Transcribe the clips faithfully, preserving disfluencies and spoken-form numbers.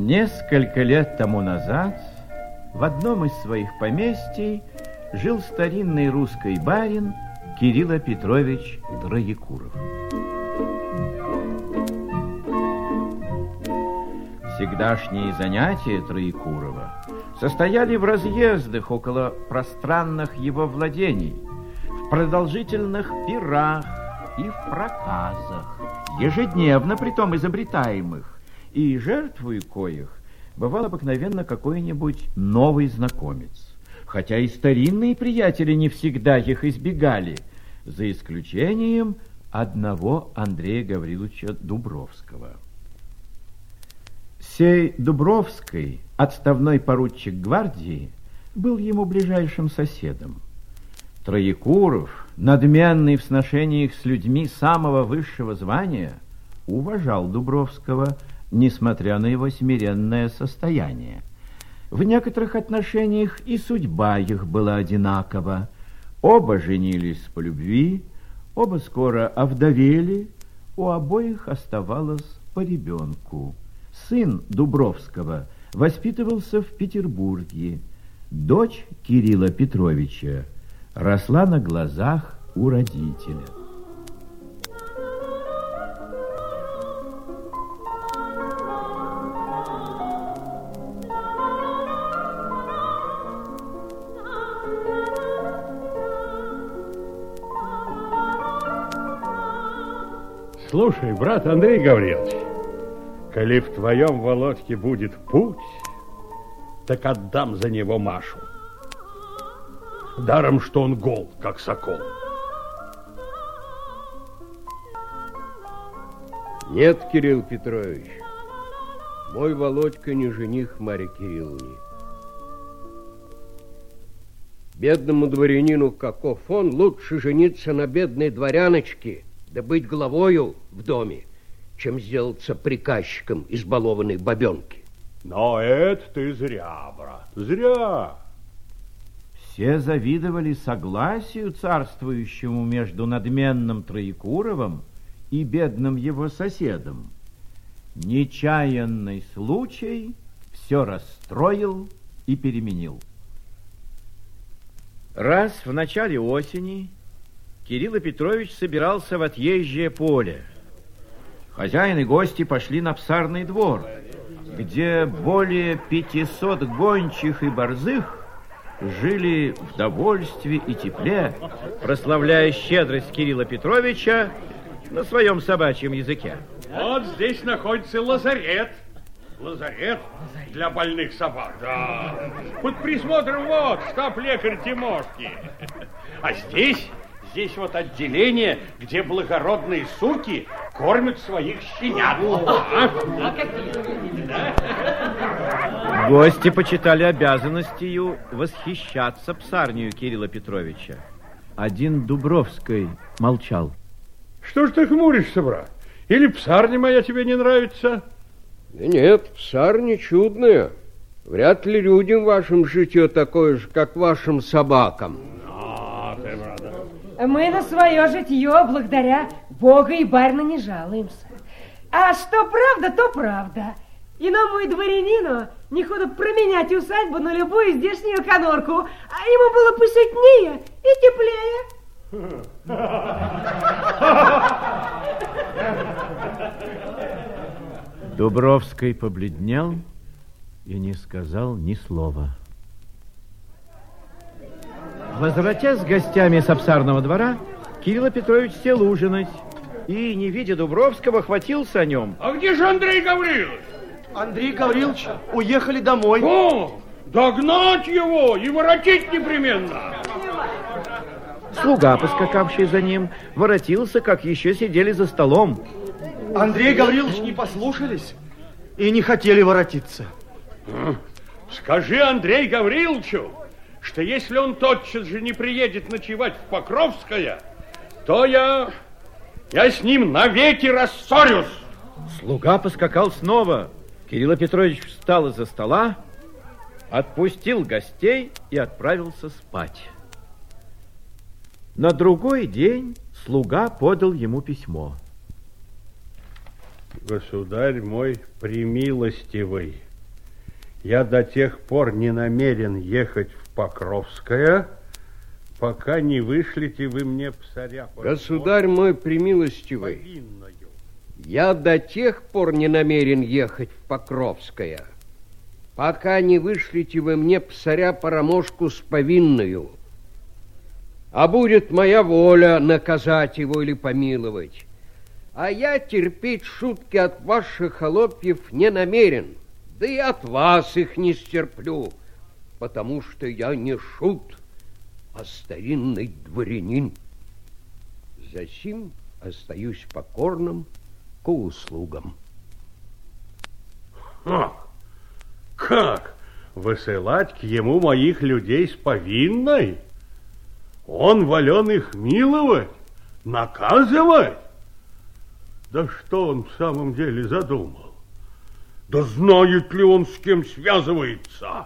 Несколько лет тому назад в одном из своих поместий жил старинный русский барин Кирилл Петрович Троекуров. Всегдашние занятия Троекурова состояли в разъездах около пространных его владений, в продолжительных пирах и в проказах, ежедневно притом изобретаемых, и жертвой коих бывал обыкновенно какой-нибудь новый знакомец, хотя и старинные приятели не всегда их избегали, за исключением одного Андрея Гавриловича Дубровского. Сей Дубровский, отставной поручик гвардии, был ему ближайшим соседом. Троекуров, надменный в сношениях с людьми самого высшего звания, уважал Дубровского, несмотря на его смиренное состояние. В некоторых отношениях и судьба их была одинакова. Оба женились по любви, оба скоро овдовели, у обоих оставалось по ребенку. Сын Дубровского воспитывался в Петербурге. Дочь Кирилла Петровича росла на глазах у родителя. Слушай, брат Андрей Гаврилович, коли в твоем Володьке будет путь, так отдам за него Машу. Даром, что он гол, как сокол. Нет, Кирилл Петрович, мой Володька не жених Марьи Кирилловне. Бедному дворянину, каков он, лучше жениться на бедной дворяночке, да быть главою в доме, чем сделаться приказчиком избалованной бабенки. Но это ты зря, брат, зря. Все завидовали согласию царствующему между надменным Троекуровым и бедным его соседом. Нечаянный случай все расстроил и переменил. Раз в начале осени Кирилл Петрович собирался в отъезжее поле. Хозяин и гости пошли на псарный двор, где более пятисот гончих и борзых жили в довольстве и тепле, прославляя щедрость Кирилла Петровича на своем собачьем языке. Вот здесь находится лазарет. Лазарет для больных собак. Да. Под присмотром вот штаб-лекарь Тимошки. А здесь... Здесь вот отделение, где благородные суки кормят своих щенят. Гости почитали обязанностью восхищаться псарнею Кирилла Петровича. Один Дубровский молчал. Что ж ты хмуришься, брат? Или псарня моя тебе не нравится? Нет, псарня чудная. Вряд ли людям вашим житье такое же, как вашим собакам. Мы на свое житье благодаря Бога и барина не жалуемся. А что правда, то правда. Иному и дворянину не худо променять усадьбу на любую здешнюю конорку, а ему было посытнее и теплее. Дубровский побледнел и не сказал ни слова. Возвратясь с гостями с обсарного двора, Кирилл Петрович сел ужинать и, не видя Дубровского, хватился о нем. А где же Андрей Гаврилович? Андрей Гаврилович уехали домой. О, догнать его и воротить непременно. Слуга, поскакавший за ним, воротился, как еще сидели за столом. Андрей Гаврилович не послушались и не хотели воротиться. Скажи Андрей Гавриловичу, что если он тотчас же не приедет ночевать в Покровское, то я, я с ним навеки рассорюсь. Слуга поскакал снова. Кирилл Петрович встал из-за стола, отпустил гостей и отправился спать. На другой день слуга подал ему письмо. Государь мой премилостивый, Я до тех пор не намерен ехать в Покровское, пока не вышлите вы мне псаря. Государь мой премилостивый, я до тех пор не намерен ехать в Покровское, пока не вышлите вы мне псаря-парамошку с повинною. А будет моя воля наказать его или помиловать. А я терпеть шутки от ваших холопьев не намерен, да и от вас их не стерплю, потому что я не шут, а старинный дворянин. Засим остаюсь покорным к услугам. Ах, как? Высылать к ему моих людей с повинной? Он волен их миловать, наказывать? Да что он в самом деле задумал? Да знает ли он, с кем связывается?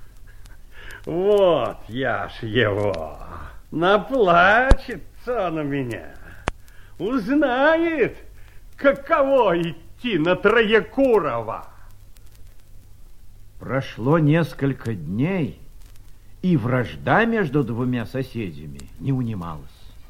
Вот я ж его. Наплачется на меня. Узнает, каково идти на Троекурова. Прошло несколько дней, и вражда между двумя соседями не унималась.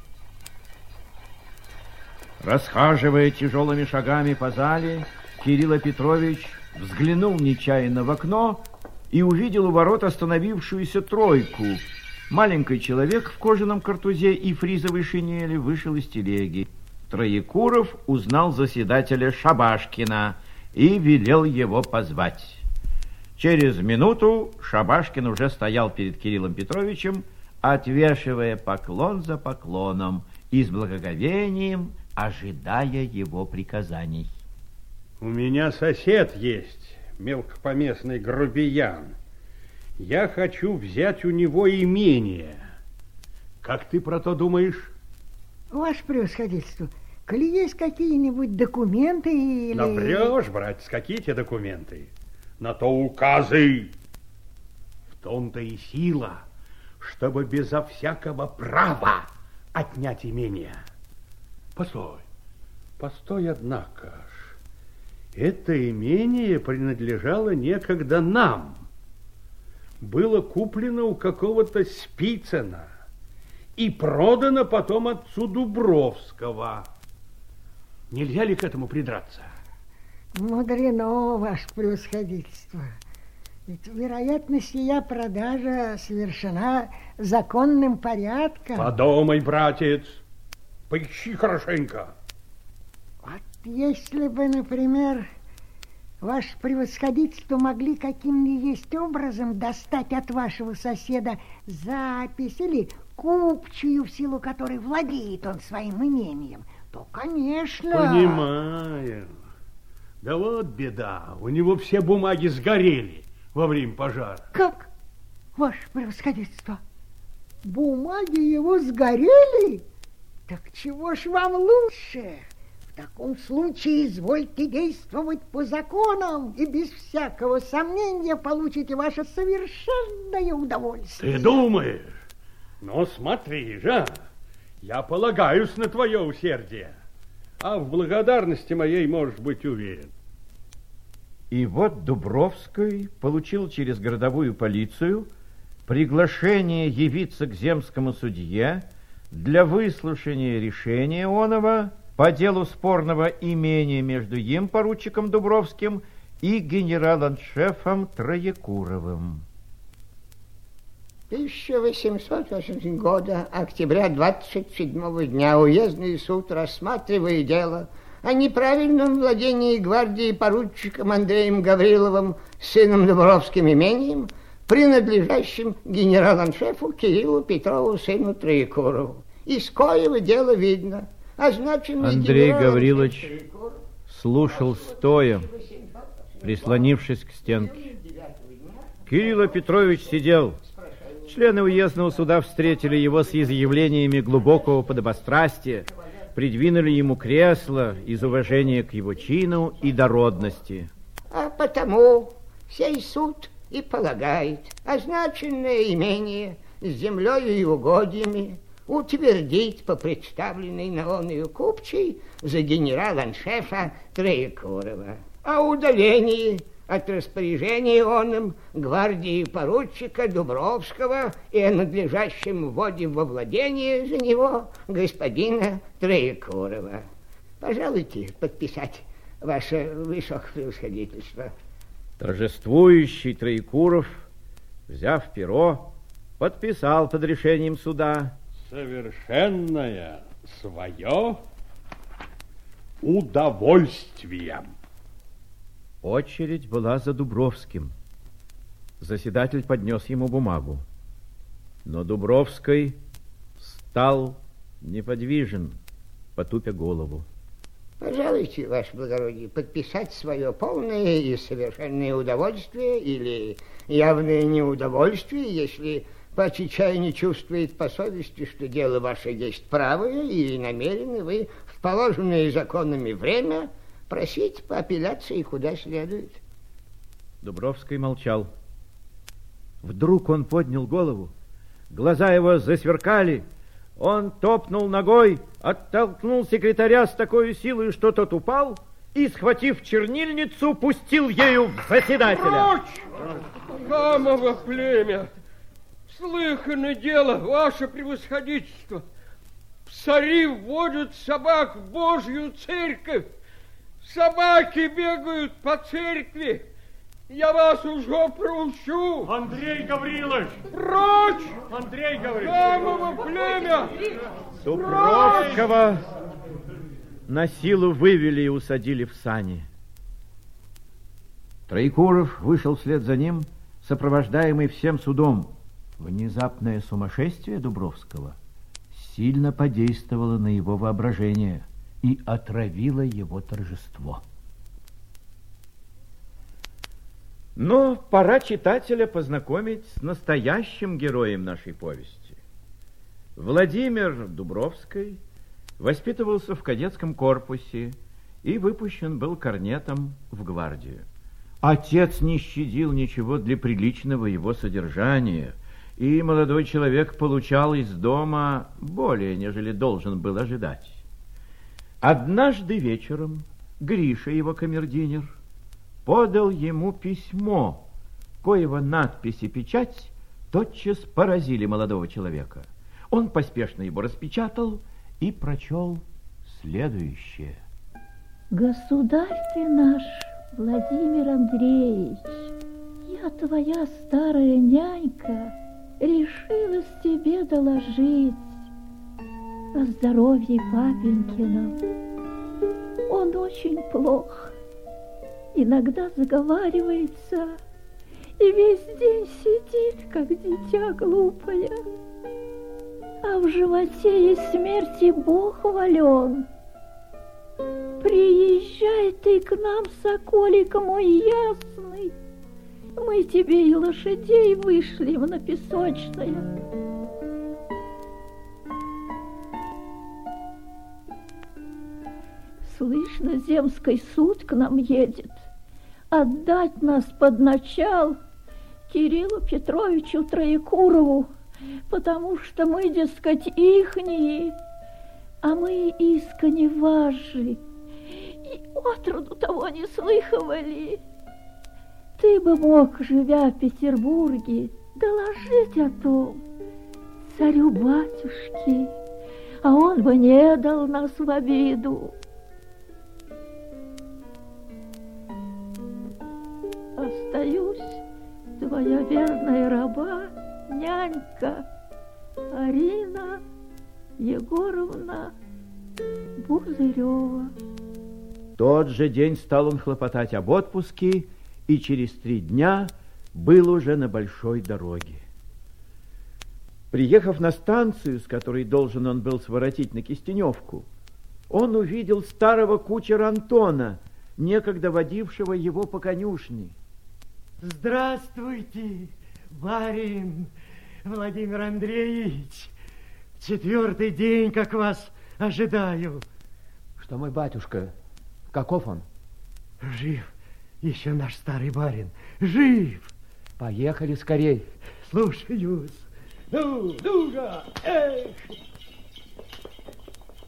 Расхаживая тяжелыми шагами по зале, Кирилл Петрович взглянул нечаянно в окно и увидел у ворот остановившуюся тройку. Маленький человек в кожаном картузе и фризовой шинели вышел из телеги. Троекуров узнал заседателя Шабашкина и велел его позвать. Через минуту Шабашкин уже стоял перед Кириллом Петровичем, отвешивая поклон за поклоном и с благоговением ожидая его приказаний. У меня сосед есть, мелкопоместный грубиян. Я хочу взять у него имение. Как ты про то думаешь? Ваше превосходительство, коли есть какие-нибудь документы или... Да врешь, братец, какие те документы? На то указы. В том-то и сила, чтобы безо всякого права отнять имение. Постой, постой, однако ж. Это имение принадлежало некогда нам. Было куплено у какого-то Спицына и продано потом отцу Дубровского. Нельзя ли к этому придраться? Мудрено, ваше превосходительство. Ведь, вероятно, сия продажа совершена законным порядком. Подумай, братец, поищи хорошенько. Вот если бы, например, ваше превосходительство могли каким ни есть образом достать от вашего соседа запись или купчую, в силу которой владеет он своим имением, то, конечно... Понимаю. Да вот беда, у него все бумаги сгорели во время пожара. Как, ваше превосходительство? Бумаги его сгорели? Так чего ж вам лучше? В таком случае извольте действовать по законам, и без всякого сомнения получите ваше совершенное удовольствие. Ты думаешь? Ну, смотри же, я полагаюсь на твое усердие, а в благодарности моей можешь быть уверен. И вот Дубровский получил через городовую полицию приглашение явиться к земскому судье для выслушания решения оного по делу спорного имения между им, поручиком Дубровским, и генерал-аншефом Троекуровым. тысяча восемьсот восемьдесятого года, октября двадцать седьмого дня, уездный суд, рассматривая дело о неправильном владении гвардии поручиком Андреем Гавриловым, сыном Дубровским имением, принадлежащим генерал-аншефу Кириллу Петрову, сыну Троекурову. Из коего дело видно. Означенный Андрей Гаврилович слушал стоя, прислонившись к стенке. Кирилл Петрович сидел. Члены уездного суда встретили его с изъявлениями глубокого подобострастия, придвинули ему кресло из уважения к его чину и дородности. А потому сей суд и полагает означенное имение с землей и угодьями утвердить по представленной на оную купчей за генерал-аншефа Троекурова, а удалении от распоряжения оном гвардии поручика Дубровского и о надлежащем вводе во владение за него господина Троекурова. Пожалуйте подписать, ваше высокопревосходительство. Торжествующий Троекуров, взяв перо, подписал под решением суда. Совершенное свое удовольствие. Очередь была за Дубровским. Заседатель поднес ему бумагу. Но Дубровский стал неподвижен, потупя голову. Пожалуйте, ваше благородие, подписать свое полное и совершенное удовольствие или явное неудовольствие, если паче чая не чувствует по совести, что дело ваше есть правое, и намерены вы в положенное законами время просить по апелляции куда следует. Дубровский молчал. Вдруг он поднял голову, глаза его засверкали, он топнул ногой, оттолкнул секретаря с такой силой, что тот упал, и, схватив чернильницу, пустил ею в заседателя. Прочь! Хамово племя! Слыхано дело, ваше превосходительство! Псари вводят собак в Божью церковь! Собаки бегают по церкви! Я вас уже проучу! Андрей Гаврилович! Прочь! Андрей Гаврилович! Хамово племя! Дубровского на силу вывели и усадили в сани. Троекуров вышел вслед за ним, сопровождаемый всем судом. Внезапное сумасшествие Дубровского сильно подействовало на его воображение и отравило его торжество. Но пора читателя познакомить с настоящим героем нашей повести. Владимир Дубровский воспитывался в кадетском корпусе и выпущен был корнетом в гвардию. Отец не щадил ничего для приличного его содержания, и молодой человек получал из дома более, нежели должен был ожидать. Однажды вечером Гриша, его камердинер, подал ему письмо, коего надпись и печать тотчас поразили молодого человека. Он поспешно его распечатал и прочел следующее. Государь ты наш, Владимир Андреевич, я, твоя старая нянька, решилась тебе доложить о здоровье папенькином. Он очень плох, иногда заговаривается и весь день сидит, как дитя глупое. А в животе есть смерти Бог вален. Приезжай ты к нам, соколик мой ясный, мы тебе и лошадей вышлем на песочное. Слышно, земский суд к нам едет отдать нас под начал Кириллу Петровичу Троекурову, потому что мы, дескать, ихние, а мы искони ваши, и отроду того не слыхивали. Ты бы мог, живя в Петербурге, доложить о том царю-батюшке, а он бы не дал нас в обиду. Остаюсь, твоя верная раба, нянька Арина Егоровна Бузырева. Тот же день стал он хлопотать об отпуске и через три дня был уже на большой дороге. Приехав на станцию, с которой должен он был своротить на Кистеневку, он увидел старого кучера Антона, некогда водившего его по конюшне. Здравствуйте, барин Владимир Андреевич. Четвертый день, как вас ожидаю. Что, мой батюшка, каков он? Жив еще наш старый барин, жив. Поехали скорей. Слушаюсь. Ну, ну-ка, эх!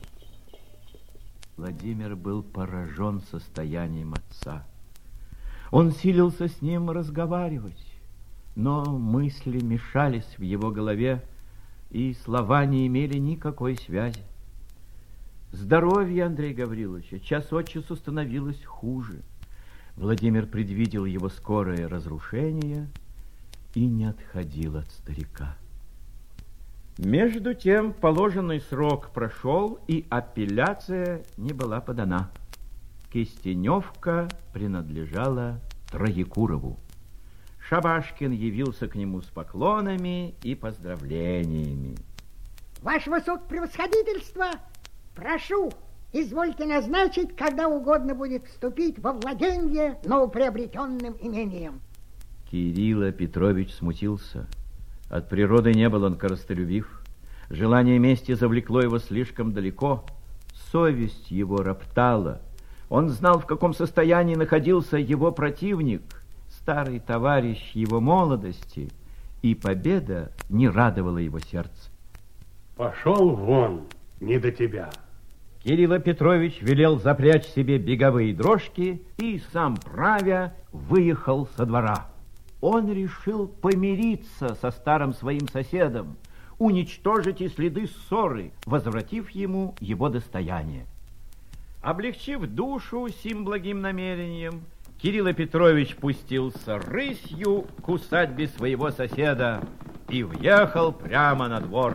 Владимир был поражен состоянием отца. Он силился с ним разговаривать, но мысли мешались в его голове, и слова не имели никакой связи. Здоровье Андрея Гавриловича час от часу становилось хуже. Владимир предвидел его скорое разрушение и не отходил от старика. Между тем положенный срок прошел, и апелляция не была подана. Кистеневка принадлежала Троекурову. Шабашкин явился к нему с поклонами и поздравлениями. Ваше высокопревосходительство, прошу, извольте назначить, когда угодно будет вступить во владение новоприобретенным имением. Кирилл Петрович смутился. От природы не был он корыстолюбив. Желание мести завлекло его слишком далеко. Совесть его роптала. Он знал, в каком состоянии находился его противник, старый товарищ его молодости, и победа не радовала его сердце. Пошел вон, не до тебя. Кирилл Петрович велел запрячь себе беговые дрожки и, сам правя, выехал со двора. Он решил помириться со старым своим соседом, уничтожить и следы ссоры, возвратив ему его достояние. Облегчив душу сим благим намерением, Кирилл Петрович пустился рысью к усадьбе своего соседа и въехал прямо на двор.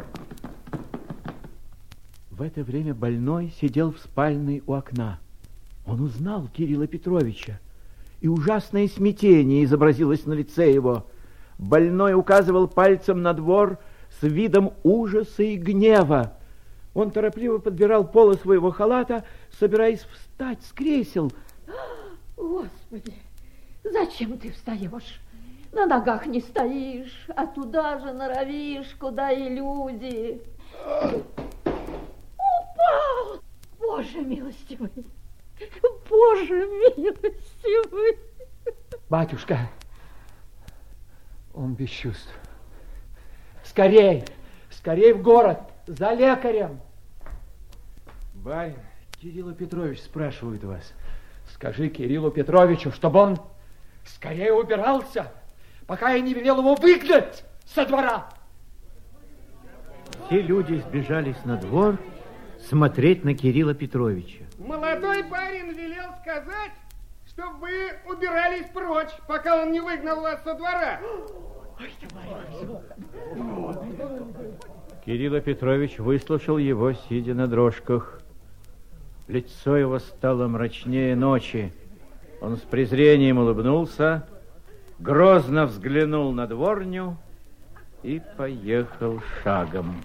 В это время больной сидел в спальной у окна. Он узнал Кирилла Петровича, и ужасное смятение изобразилось на лице его. Больной указывал пальцем на двор с видом ужаса и гнева. Он торопливо подбирал полы своего халата, собираясь встать с кресел. Господи, зачем ты встаешь? На ногах не стоишь, а туда же норовишь, куда и люди. Упал! Боже милостивый! Боже милостивый! Батюшка, он без чувств. Скорей, скорей в город, за лекарем. Барин, Кирилл Петрович спрашивает вас. Скажи Кириллу Петровичу, чтобы он скорее убирался, пока я не велел его выгнать со двора. Все люди сбежались на двор смотреть на Кирилла Петровича. Молодой барин велел сказать, чтобы вы убирались прочь, пока он не выгнал вас со двора. Кирилл Петрович выслушал его, сидя на дрожках. Лицо его стало мрачнее ночи. Он с презрением улыбнулся, грозно взглянул на дворню и поехал шагом.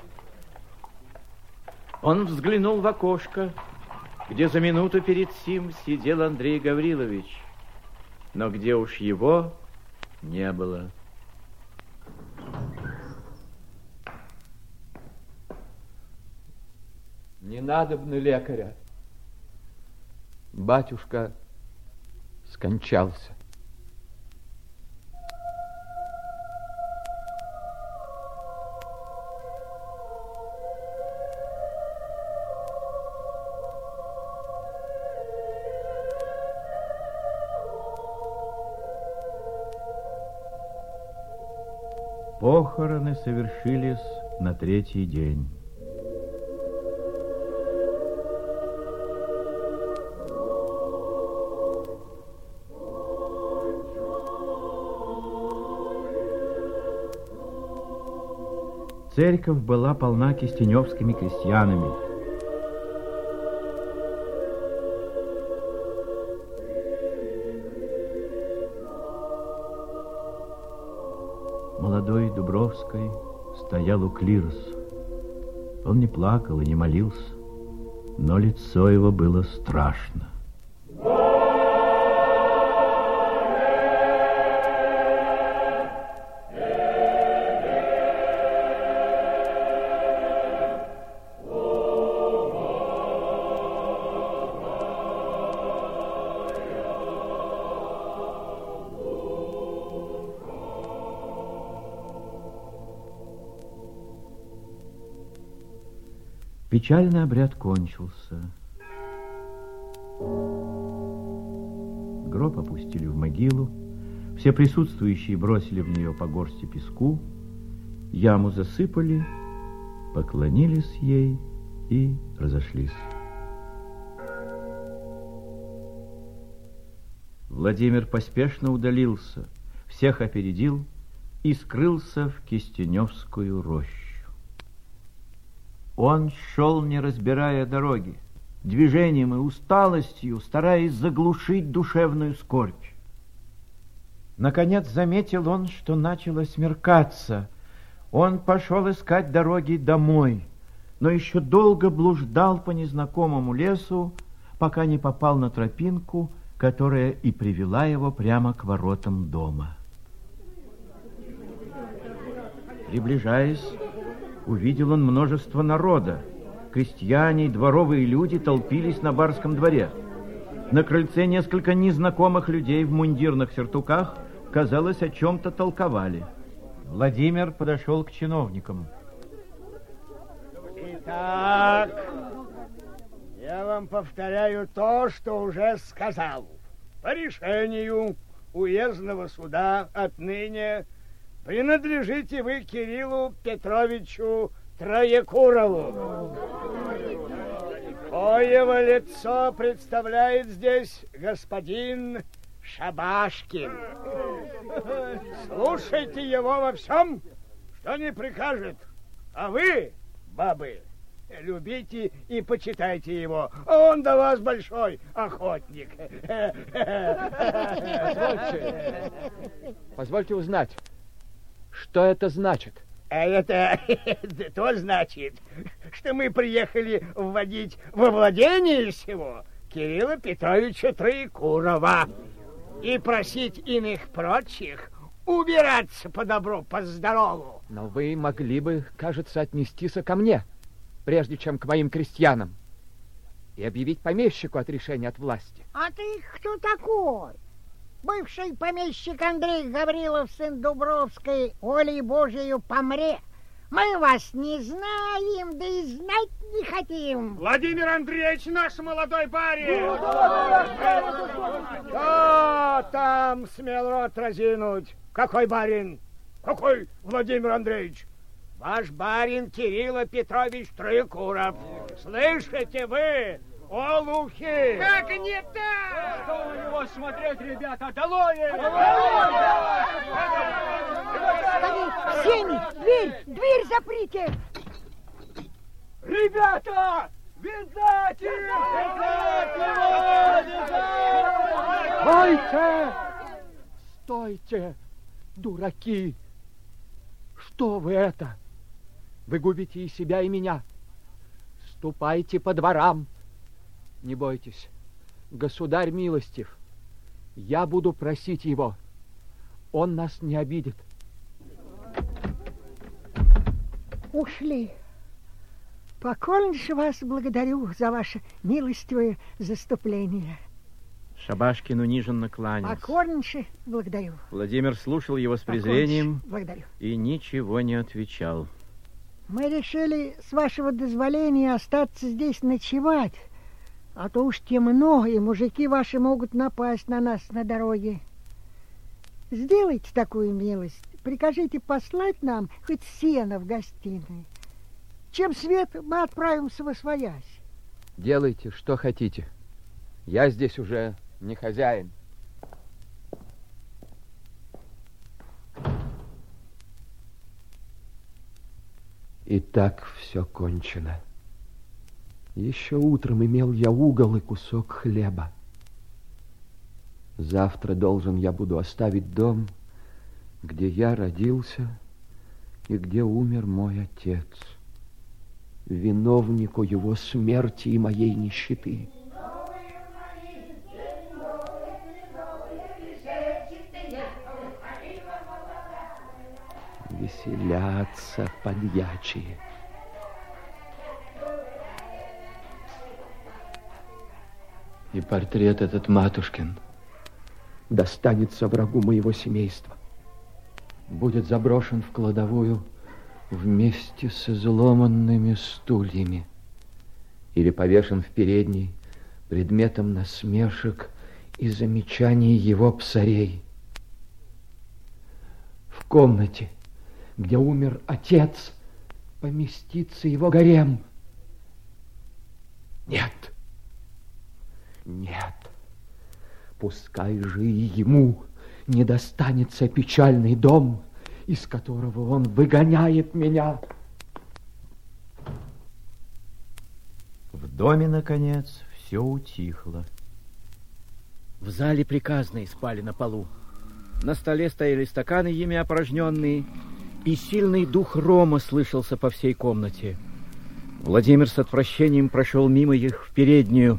Он взглянул в окошко, где за минуту перед сим сидел Андрей Гаврилович, но где уж его не было. Не надобно лекаря. Батюшка скончался. Похороны совершились на третий день. Церковь была полна кистеневскими крестьянами. Молодой Дубровской стоял у клироса. Он не плакал и не молился, но лицо его было страшно. Печальный обряд кончился. гроб опустили в могилу. Все присутствующие бросили в нее по горсти песку, яму засыпали, поклонились ей и разошлись. Владимир поспешно удалился, всех опередил и скрылся в Кистеневскую рощу. Он шел, не разбирая дороги, движением и усталостью, стараясь заглушить душевную скорбь. Наконец заметил он, что начало смеркаться. Он пошел искать дороги домой, но еще долго блуждал по незнакомому лесу, пока не попал на тропинку, которая и привела его прямо к воротам дома. Приближаясь, увидел он множество народа. Крестьяне и дворовые люди толпились на барском дворе. На крыльце несколько незнакомых людей в мундирных сюртуках, казалось, о чем-то толковали. Владимир подошел к чиновникам. Итак, я вам повторяю то, что уже сказал. По решению уездного суда отныне принадлежите вы Кириллу Петровичу Троекурову. Коего лицо представляет здесь господин Шабашкин. Слушайте его во всем, что не прикажет. А вы, бабы, любите и почитайте его. Он до вас большой охотник. Позвольте, позвольте узнать, что это значит? А это то значит, что мы приехали вводить во владение всего Кирилла Петровича Троекурова и просить иных прочих убираться по добру, по здорову. Но вы могли бы, кажется, отнестись ко мне, прежде чем к моим крестьянам, и объявить помещику отрешение от власти. А ты кто такой? Бывший помещик Андрей Гаврилов, сын Дубровской, волей Божией помре. Мы вас не знаем, да и знать не хотим. Владимир Андреевич, наш молодой барин! Кто там смел рот разинуть? Какой барин? Какой Владимир Андреевич? Ваш барин Кирилл Петрович Троекуров. Слышите вы, олухи? Как не так? Что на него смотреть, ребята? Долой! Сени, дверь, дверь заприте! Ребята! Видать его! Стойте! Стойте, дураки! Что вы это? Вы губите и себя, и меня. Ступайте по дворам. Не бойтесь, государь милостив. Я буду просить его. Он нас не обидит. Ушли. Покорнейше вас благодарю за ваше милостивое заступление. Шабашкин униженно кланялся. Покорнейше благодарю. Владимир слушал его с презрением благодарю. И ничего не отвечал. Мы решили, с вашего дозволения, остаться здесь ночевать, а то уж темно, и мужики ваши могут напасть на нас на дороге. Сделайте такую милость, прикажите послать нам хоть сено в гостиной. Чем свет, мы отправимся восвоясь. Делайте, что хотите. Я здесь уже не хозяин. И так все кончено. Еще утром имел я угол и кусок хлеба. Завтра должен я буду оставить дом, где я родился и где умер мой отец, виновнику его смерти и моей нищеты. Веселятся подьячие. И портрет этот матушкин достанется врагу моего семейства. Будет заброшен в кладовую вместе с изломанными стульями или повешен в передней предметом насмешек и замечаний его псарей. В комнате, где умер отец, поместится его гарем. Нет, нет, пускай же и ему не достанется печальный дом, из которого он выгоняет меня. В доме, наконец, все утихло. В зале приказные спали на полу. На столе стояли стаканы, ими опорожненные, и сильный дух рома слышался по всей комнате. Владимир с отвращением прошел мимо их в переднюю.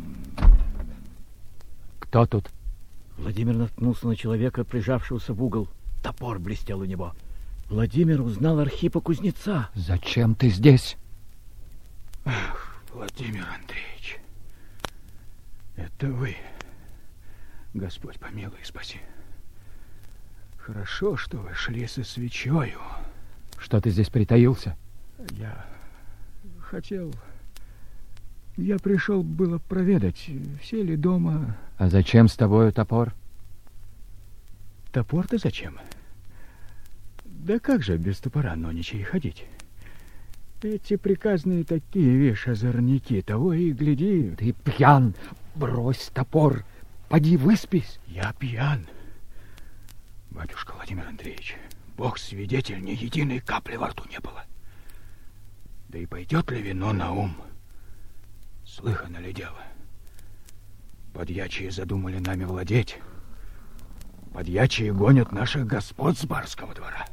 Кто тут? Владимир наткнулся на человека, прижавшегося в угол. Топор блестел у него. Владимир узнал Архипа кузнеца. Зачем ты здесь? Ах, Владимир Андреевич, это вы. Господь помилуй и спаси. Хорошо, что вы шли со свечою. Что ты здесь притаился? Я хотел... Я пришел было проведать, все ли дома... А зачем с тобою топор? Топор-то зачем? Да как же без топора ноничей ходить? Эти приказные такие, вишь, озорники, того и гляди... Ты пьян, брось топор, поди выспись. Я пьян. Батюшка Владимир Андреевич, Бог свидетель, ни единой капли во рту не было. Да и пойдет ли вино на ум? Слыхано ли дело? Подьячие задумали нами владеть. Подьячие гонят наших господ с барского двора.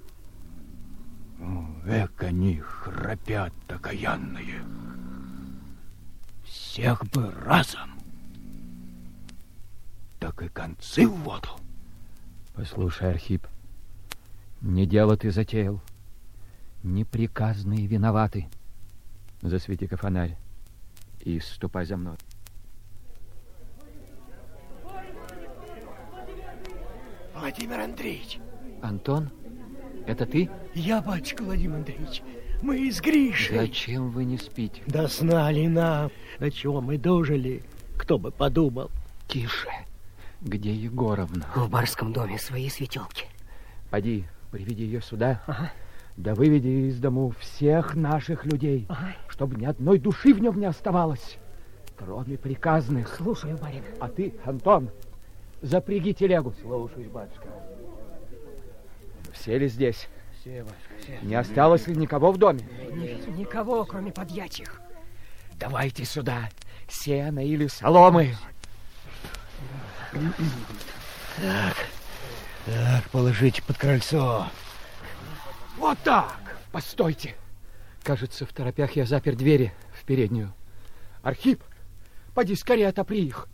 О, эк они храпят окаянные. Всех бы разом. Так и концы в воду. Послушай, Архип, не дело ты затеял. Неприказные виноваты. Засвети-ка фонарь и ступай за мной. Владимир Андреевич. Антон, это ты? Я, батюшка Владимир Андреевич. Мы с Гришей. Зачем вы не спите? Да знали нам, на чего мы дожили. Кто бы подумал. Тише. Где Егоровна? В барском доме свои светелки. Поди, приведи ее сюда. Ага. Да выведи из дому всех наших людей, ага. чтобы ни одной души в нем не оставалось, кроме приказных. Слушаю, барин. А ты, Антон, запряги телегу. Слушаюсь, батюшка. Все ли здесь? Все, батюшка, все. Не осталось ли никого в доме? Ни, никого, кроме подьячих. Давайте сюда сено или соломы. Так, так, положите под крыльцо. Вот так! Постойте! Кажется, в торопях я запер двери в переднюю. Архип, поди скорее отопри их.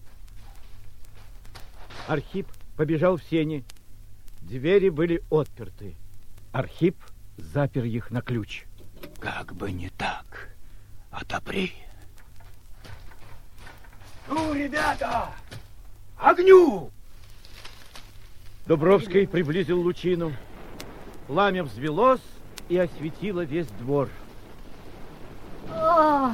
Архип побежал в сени. Двери были отперты. Архип запер их на ключ. Как бы не так. Отопри. Ну, ребята, огню! Дубровский приблизил лучину. Пламя взвелось и осветило весь двор. Ой!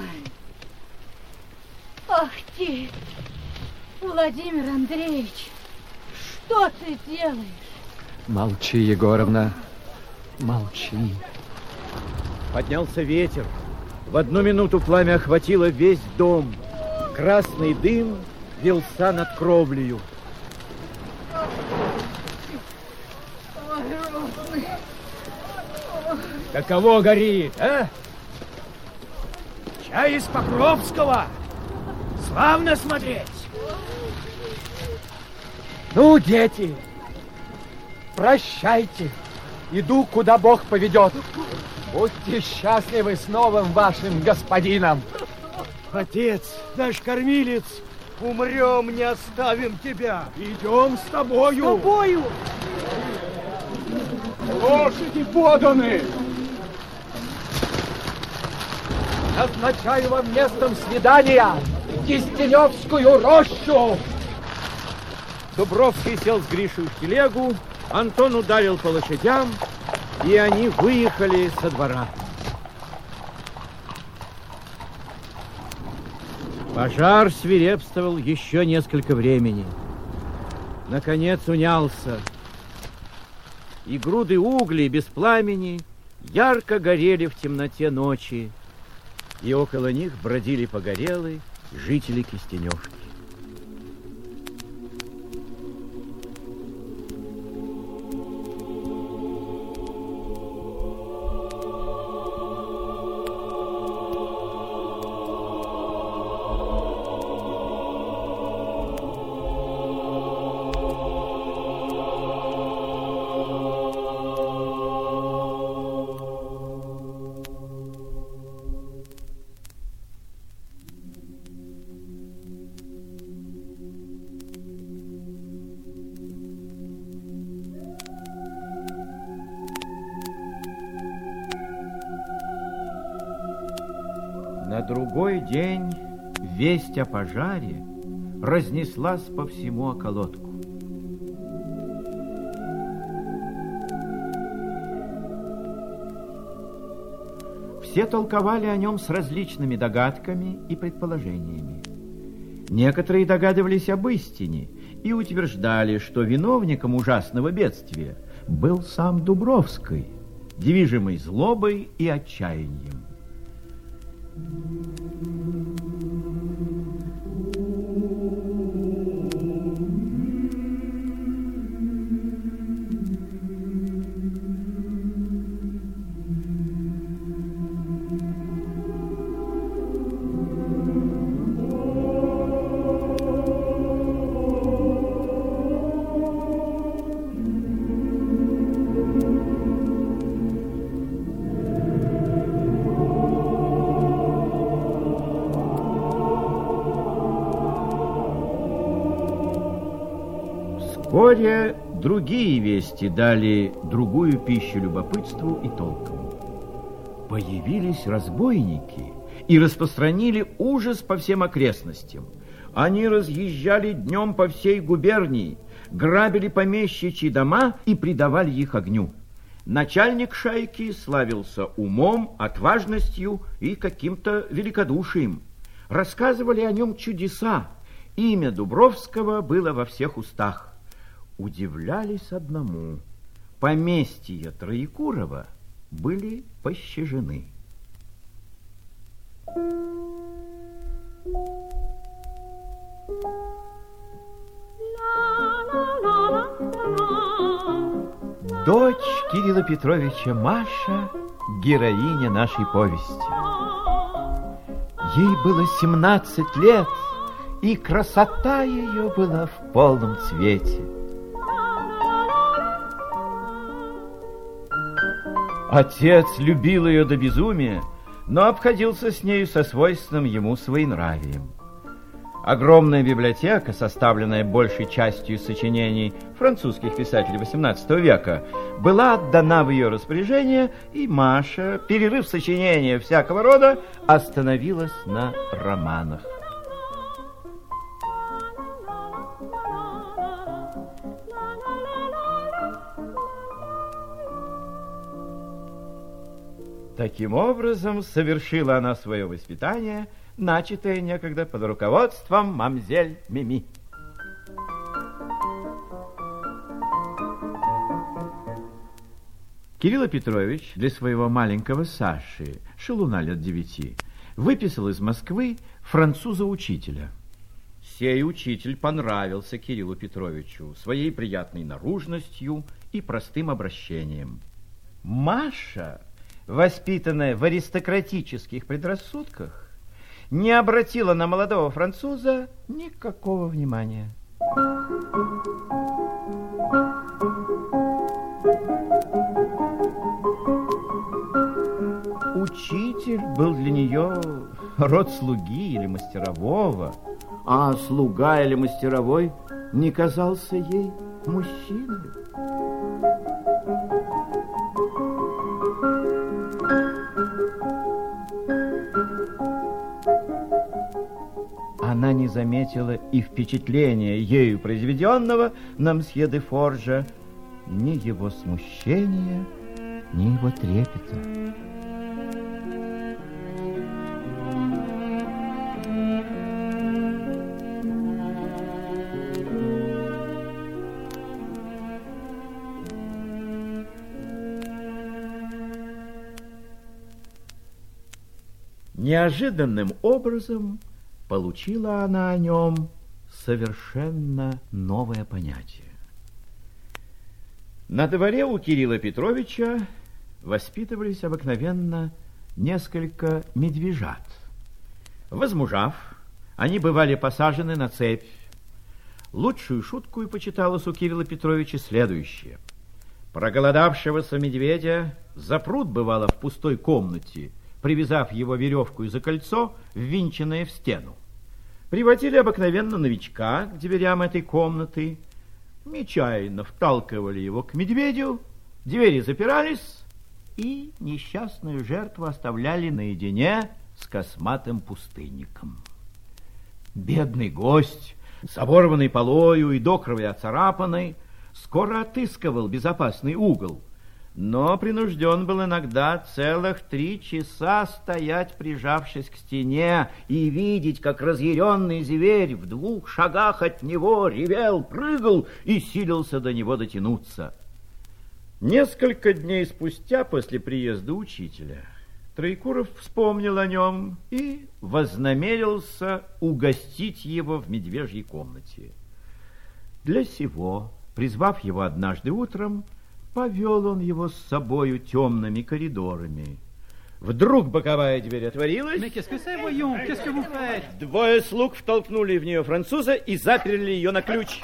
Ах ты, Владимир Андреевич, что ты делаешь? Молчи, Егоровна, молчи. Поднялся ветер. В одну минуту пламя охватило весь дом. Красный дым вился над кровлею. Каково горит, а? Чай из Покровского. Славно смотреть. Ну, дети, прощайте. Иду, куда Бог поведет. Будьте счастливы с новым вашим господином. Отец, наш кормилец, умрем, не оставим тебя. Идем с тобою. С тобою. Лошади поданы. Назначаю вам местом свидания Кистеневскую рощу. Дубровский сел с Гришей в телегу, Антон ударил по лошадям, и они выехали со двора. Пожар свирепствовал еще несколько времени. наконец унялся, и груды углей без пламени ярко горели в темноте ночи, и около них бродили погорелые жители Кистеневки. На другой день весть о пожаре разнеслась по всему околотку. Все толковали о нем с различными догадками и предположениями. Некоторые догадывались об истине и утверждали, что виновником ужасного бедствия был сам Дубровский, движимый злобой и отчаянием. Вскоре другие вести дали другую пищу любопытству и толкам. Появились разбойники и распространили ужас по всем окрестностям. Они разъезжали днем по всей губернии, грабили помещичьи дома и предавали их огню. Начальник шайки славился умом, отважностью и каким-то великодушием. Рассказывали о нем чудеса. Имя Дубровского было во всех устах. Удивлялись одному: поместья Троекурова были пощажены. Дочь Кирилла Петровича Маша — героиня нашей повести. Ей было семнадцать лет, и красота ее была в полном цвете. Отец любил ее до безумия, но обходился с нею со свойственным ему своенравием. Огромная библиотека, составленная большей частью сочинений французских писателей восемнадцатого века, была отдана в ее распоряжение, и Маша, перерыв сочинения всякого рода, остановилась на романах. Таким образом, совершила она свое воспитание, начатое некогда под руководством мамзель Мими. Кирилл Петрович для своего маленького Саши, шалуна лет девяти, выписал из Москвы француза-учителя. Сей учитель понравился Кириллу Петровичу своей приятной наружностью и простым обращением. Маша, воспитанная в аристократических предрассудках, не обратила на молодого француза никакого внимания. Учитель был для нее род слуги или мастерового, а слуга или мастеровой не казался ей мужчиной. Она не заметила и впечатления ею произведенного на мсье де Форжа, ни его смущения, ни его трепета. Неожиданным образом получила она о нем совершенно новое понятие. На дворе у Кирилла Петровича воспитывались обыкновенно несколько медвежат. Возмужав, они бывали посажены на цепь. Лучшую шутку и почиталось у Кирилла Петровича следующее. Проголодавшегося медведя запрут, бывало, в пустой комнате, привязав его веревку за кольцо, ввинченное в стену. Приводили обыкновенно новичка к дверям этой комнаты, нечаянно вталкивали его к медведю, двери запирались, и несчастную жертву оставляли наедине с косматым пустынником. Бедный гость, с оборванной полою и до крови оцарапанной, скоро отыскивал безопасный угол, но принужден был иногда целых три часа стоять, прижавшись к стене, и видеть, как разъяренный зверь в двух шагах от него ревел, прыгал и силился до него дотянуться. Несколько дней спустя после приезда учителя Троекуров вспомнил о нем и вознамерился угостить его в медвежьей комнате. Для сего, призвав его однажды утром, повел он его с собою темными коридорами. Вдруг боковая дверь отворилась. Двое слуг втолкнули в нее француза и заперли ее на ключ.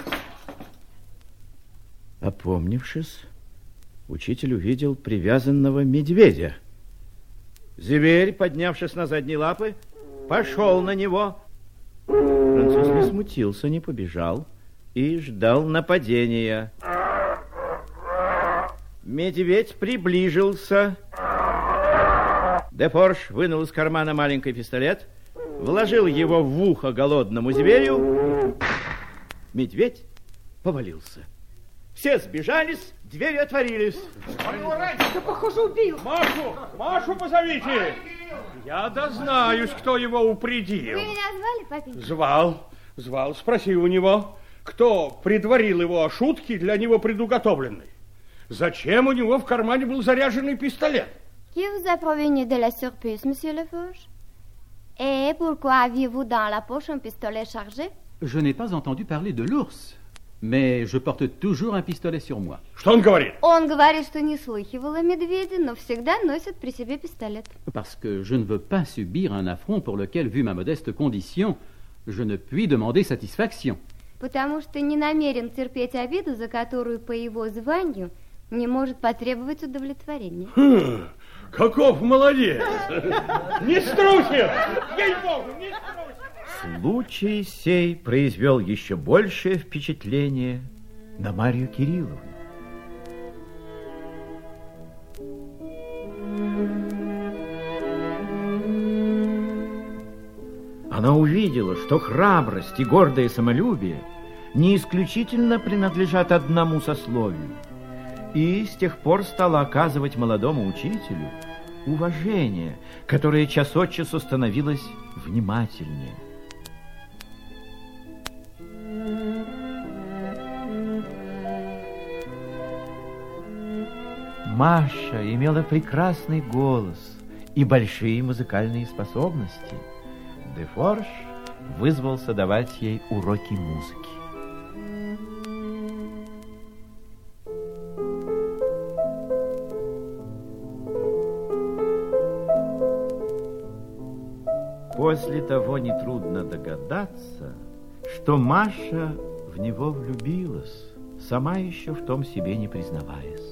Опомнившись, учитель увидел привязанного медведя. Зверь, поднявшись на задние лапы, пошел на него. Француз не смутился, не побежал и ждал нападения. Медведь приближился. Дефорж вынул из кармана маленький пистолет, вложил его в ухо голодному зверю. Медведь повалился. Все сбежались, двери отворились. Да, похоже, убил. Машу, Машу позовите. Я дознаюсь, кто его упредил. Вы меня звали, папенька? Звал, звал, спроси у него, кто предварил его о шутке для него предуготовленной. Зачем у него в кармане был заряженный пистолет? Qui vous a prévenu de la surprise, monsieur Laforge? Et pourquoi aviez-vous dans la poche un pistolet chargé? Je n'ai pas entendu parler de l'ours, mais je porte toujours un pistolet sur moi. Что он говорит? Он говорит, что не слыхивал о медведе, но всегда носит при себе пистолет. Parce que je ne veux pas subir un affront pour lequel, vu ma modeste condition, je ne puis demander satisfaction. Потому что не намерен терпеть обиду, за которую по его званию не может потребовать удовлетворения. Хм, каков молодец! Не струсит! Ей-богу, не струсит! Случай сей произвел еще большее впечатление на Марью Кирилловну. Она увидела, что храбрость и гордое самолюбие не исключительно принадлежат одному сословию, и с тех пор стала оказывать молодому учителю уважение, которое час от часу становилось внимательнее. Маша имела прекрасный голос и большие музыкальные способности. Дефорж вызвался давать ей уроки музыки. После того нетрудно догадаться, что Маша в него влюбилась, сама еще в том себе не признаваясь.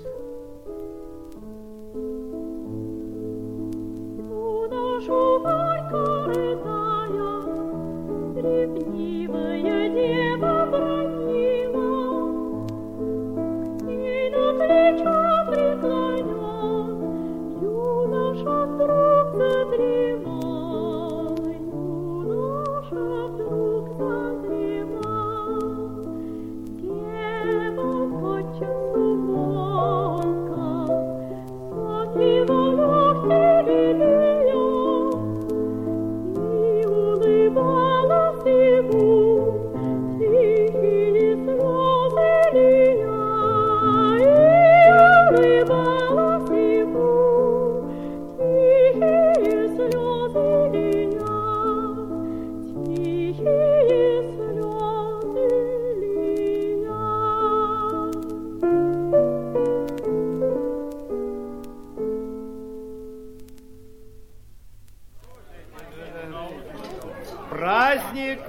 Слезы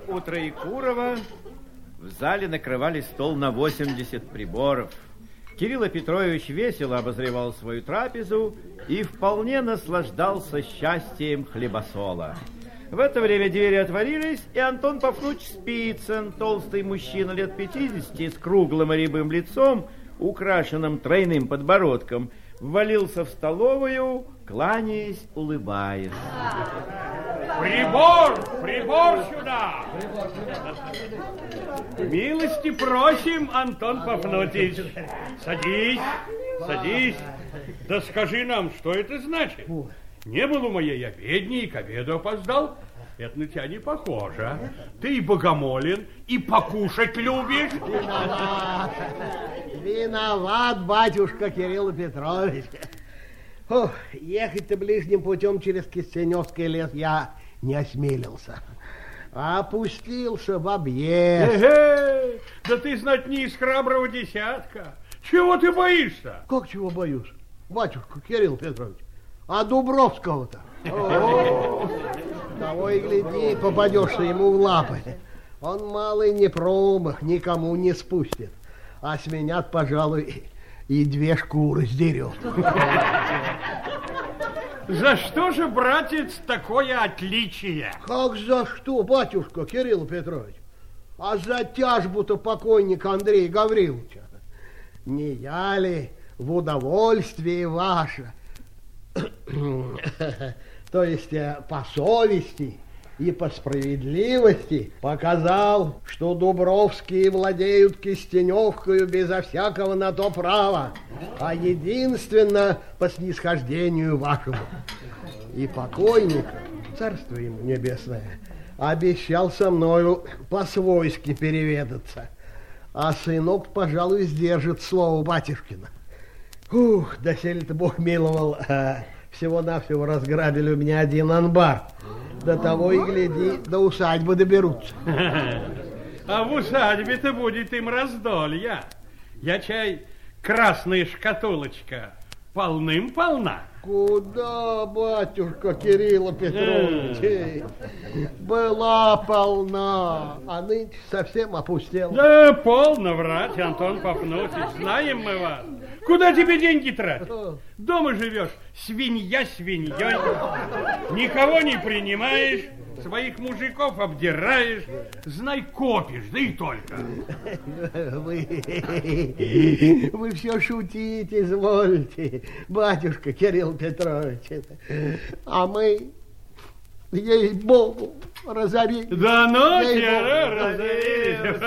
у Троекурова в зале накрывали стол на восемьдесят приборов. Кирилл Петрович весело обозревал свою трапезу и вполне наслаждался счастьем хлебосола. В это время двери отворились, и Антон Пафнутьич Спицын, толстый мужчина лет пятидесяти, с круглым и рябым лицом, украшенным тройным подбородком, ввалился в столовую, кланяясь, улыбаясь. Прибор! Прибор сюда! Милости просим, Антон Пафнутьич. Садись, садись. Да скажи нам, что это значит? Не был у моей обедни и к обеду опоздал. Это на тебя не похоже. Ты и богомолен, и покушать любишь. Виноват. Виноват, батюшка Кирилл Петрович. Ох, ехать-то ближним путем через Кистеневский лес я не осмелился. Опустился в объезд. Эге, да ты, знать, не из храброго десятка. Чего ты боишься? Как чего боюсь, батюшка Кирилл Петрович? А Дубровского-то? Того и гляди, попадешься ему в лапы. Он малый не промах, никому не спустит. А с меня, пожалуй, и две шкуры сдерет. За что же, братец, такое отличие? Как за что, батюшка Кирилл Петрович? А за тяжбу-то покойника Андрея Гавриловича. Не я ли в удовольствии ваше, то есть по совести и по справедливости, показал, что Дубровские владеют Кистеневкою безо всякого на то права, а единственно по снисхождению вашему. И покойник, царство ему небесное, обещал со мною по-свойски переведаться, а сынок, пожалуй, сдержит слово батюшкина. Ух, доселе-то Бог миловал, а, всего-навсего разграбили у меня один анбар. До того и гляди, до усадьбы доберутся. А в усадьбе-то будет им раздолье. Я чай, красная шкатулочка, полным-полна. Куда, батюшка Кирилл Петрович? Была полна, а нынче совсем опустела. Да полно врать, Антон Пафнутьич, знаем мы вас. Куда тебе деньги тратить? Дома живешь, свинья свиньей, никого не принимаешь, своих мужиков обдираешь, знай, копишь, да и только. Вы, вы все шутите, извольте, батюшка Кирилл Петрович. А мы, ей-богу, разорились. Да ну тебя, разорились.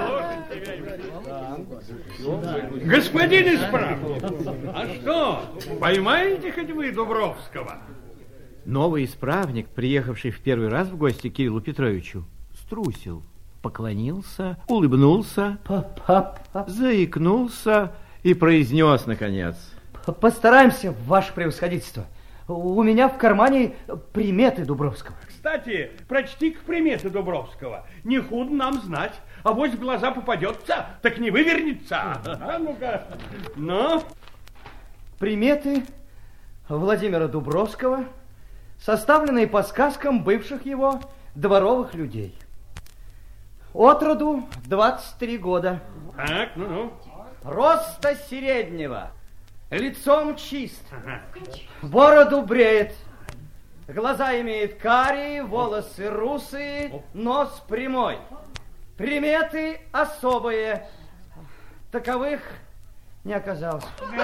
Господин исправник, а что, поймаете хоть вы Дубровского? Новый исправник, приехавший в первый раз в гости к Кириллу Петровичу, струсил, поклонился, улыбнулся, заикнулся и произнес, наконец: Постараемся, ваше превосходительство. У меня в кармане приметы Дубровского. Кстати, прочти-ка приметы Дубровского. Не худо нам знать. Авось в глаза попадется, так не вывернется. А ну-ка. Ну? Приметы Владимира Дубровского, составленные по сказкам бывших его дворовых людей. От роду двадцать три года. Так, ну-ну. Роста среднего, лицом чист, бороду бреет, глаза имеет карие, волосы русые, нос прямой. Приметы особые, таковых не оказалось.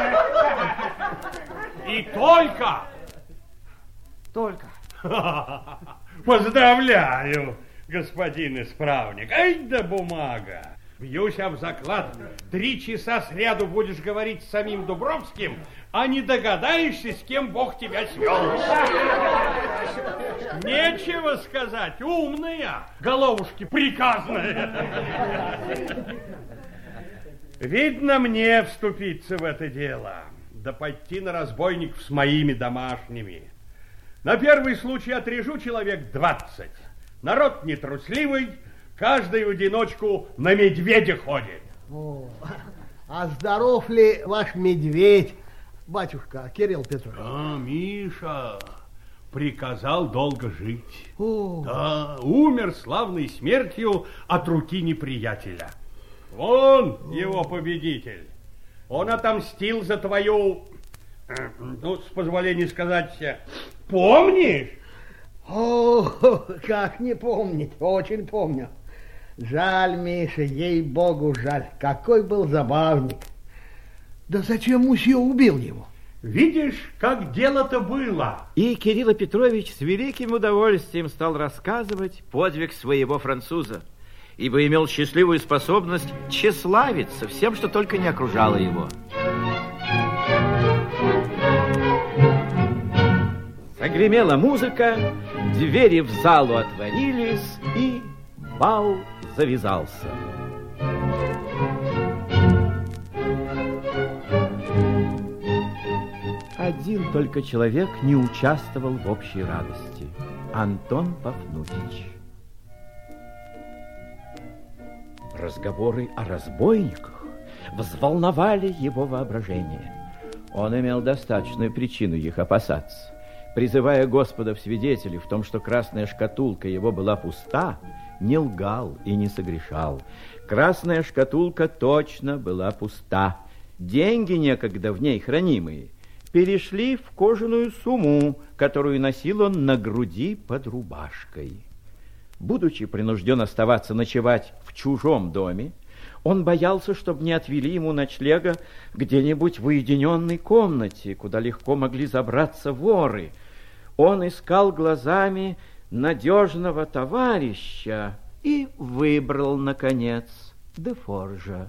И только? Только. Поздравляю, господин исправник. Ай да бумага. Бьюсь об заклад. Три часа сряду будешь говорить с самим Дубровским, а не догадаешься, с кем Бог тебя свел. Нечего сказать, умная, головушки приказная. Видно мне вступиться в это дело, да пойти на разбойников с моими домашними. На первый случай отрежу человек двадцать. Народ нетрусливый, каждый в одиночку на медведя ходит. О, а здоров ли ваш медведь, батюшка Кирилл Петрович? А, Миша, приказал долго жить. О. Да, умер славной смертью от руки неприятеля. Вон его победитель. Он отомстил за твою, ну, с позволения сказать, помнишь? О, как не помнить, очень помню. Жаль, Миша, ей-богу, жаль. Какой был забавник. Да зачем мусье убил его? Видишь, как дело-то было. И Кирилл Петрович с великим удовольствием стал рассказывать подвиг своего француза, ибо имел счастливую способность тщеславиться всем, что только не окружало его. Загремела музыка, двери в залу отворились, и бал завязался. Один только человек не участвовал в общей радости. Антон Пафнутич. Разговоры о разбойниках взволновали его воображение. Он имел достаточную причину их опасаться. Призывая Господа в свидетели в том, что красная шкатулка его была пуста, не лгал и не согрешал. Красная шкатулка точно была пуста. Деньги, некогда в ней хранимые, перешли в кожаную сумму, которую носил он на груди под рубашкой. Будучи принужден оставаться ночевать в чужом доме, он боялся, чтобы не отвели ему ночлега где-нибудь в уединенной комнате, куда легко могли забраться воры. Он искал глазами надежного товарища и выбрал, наконец, Дефоржа.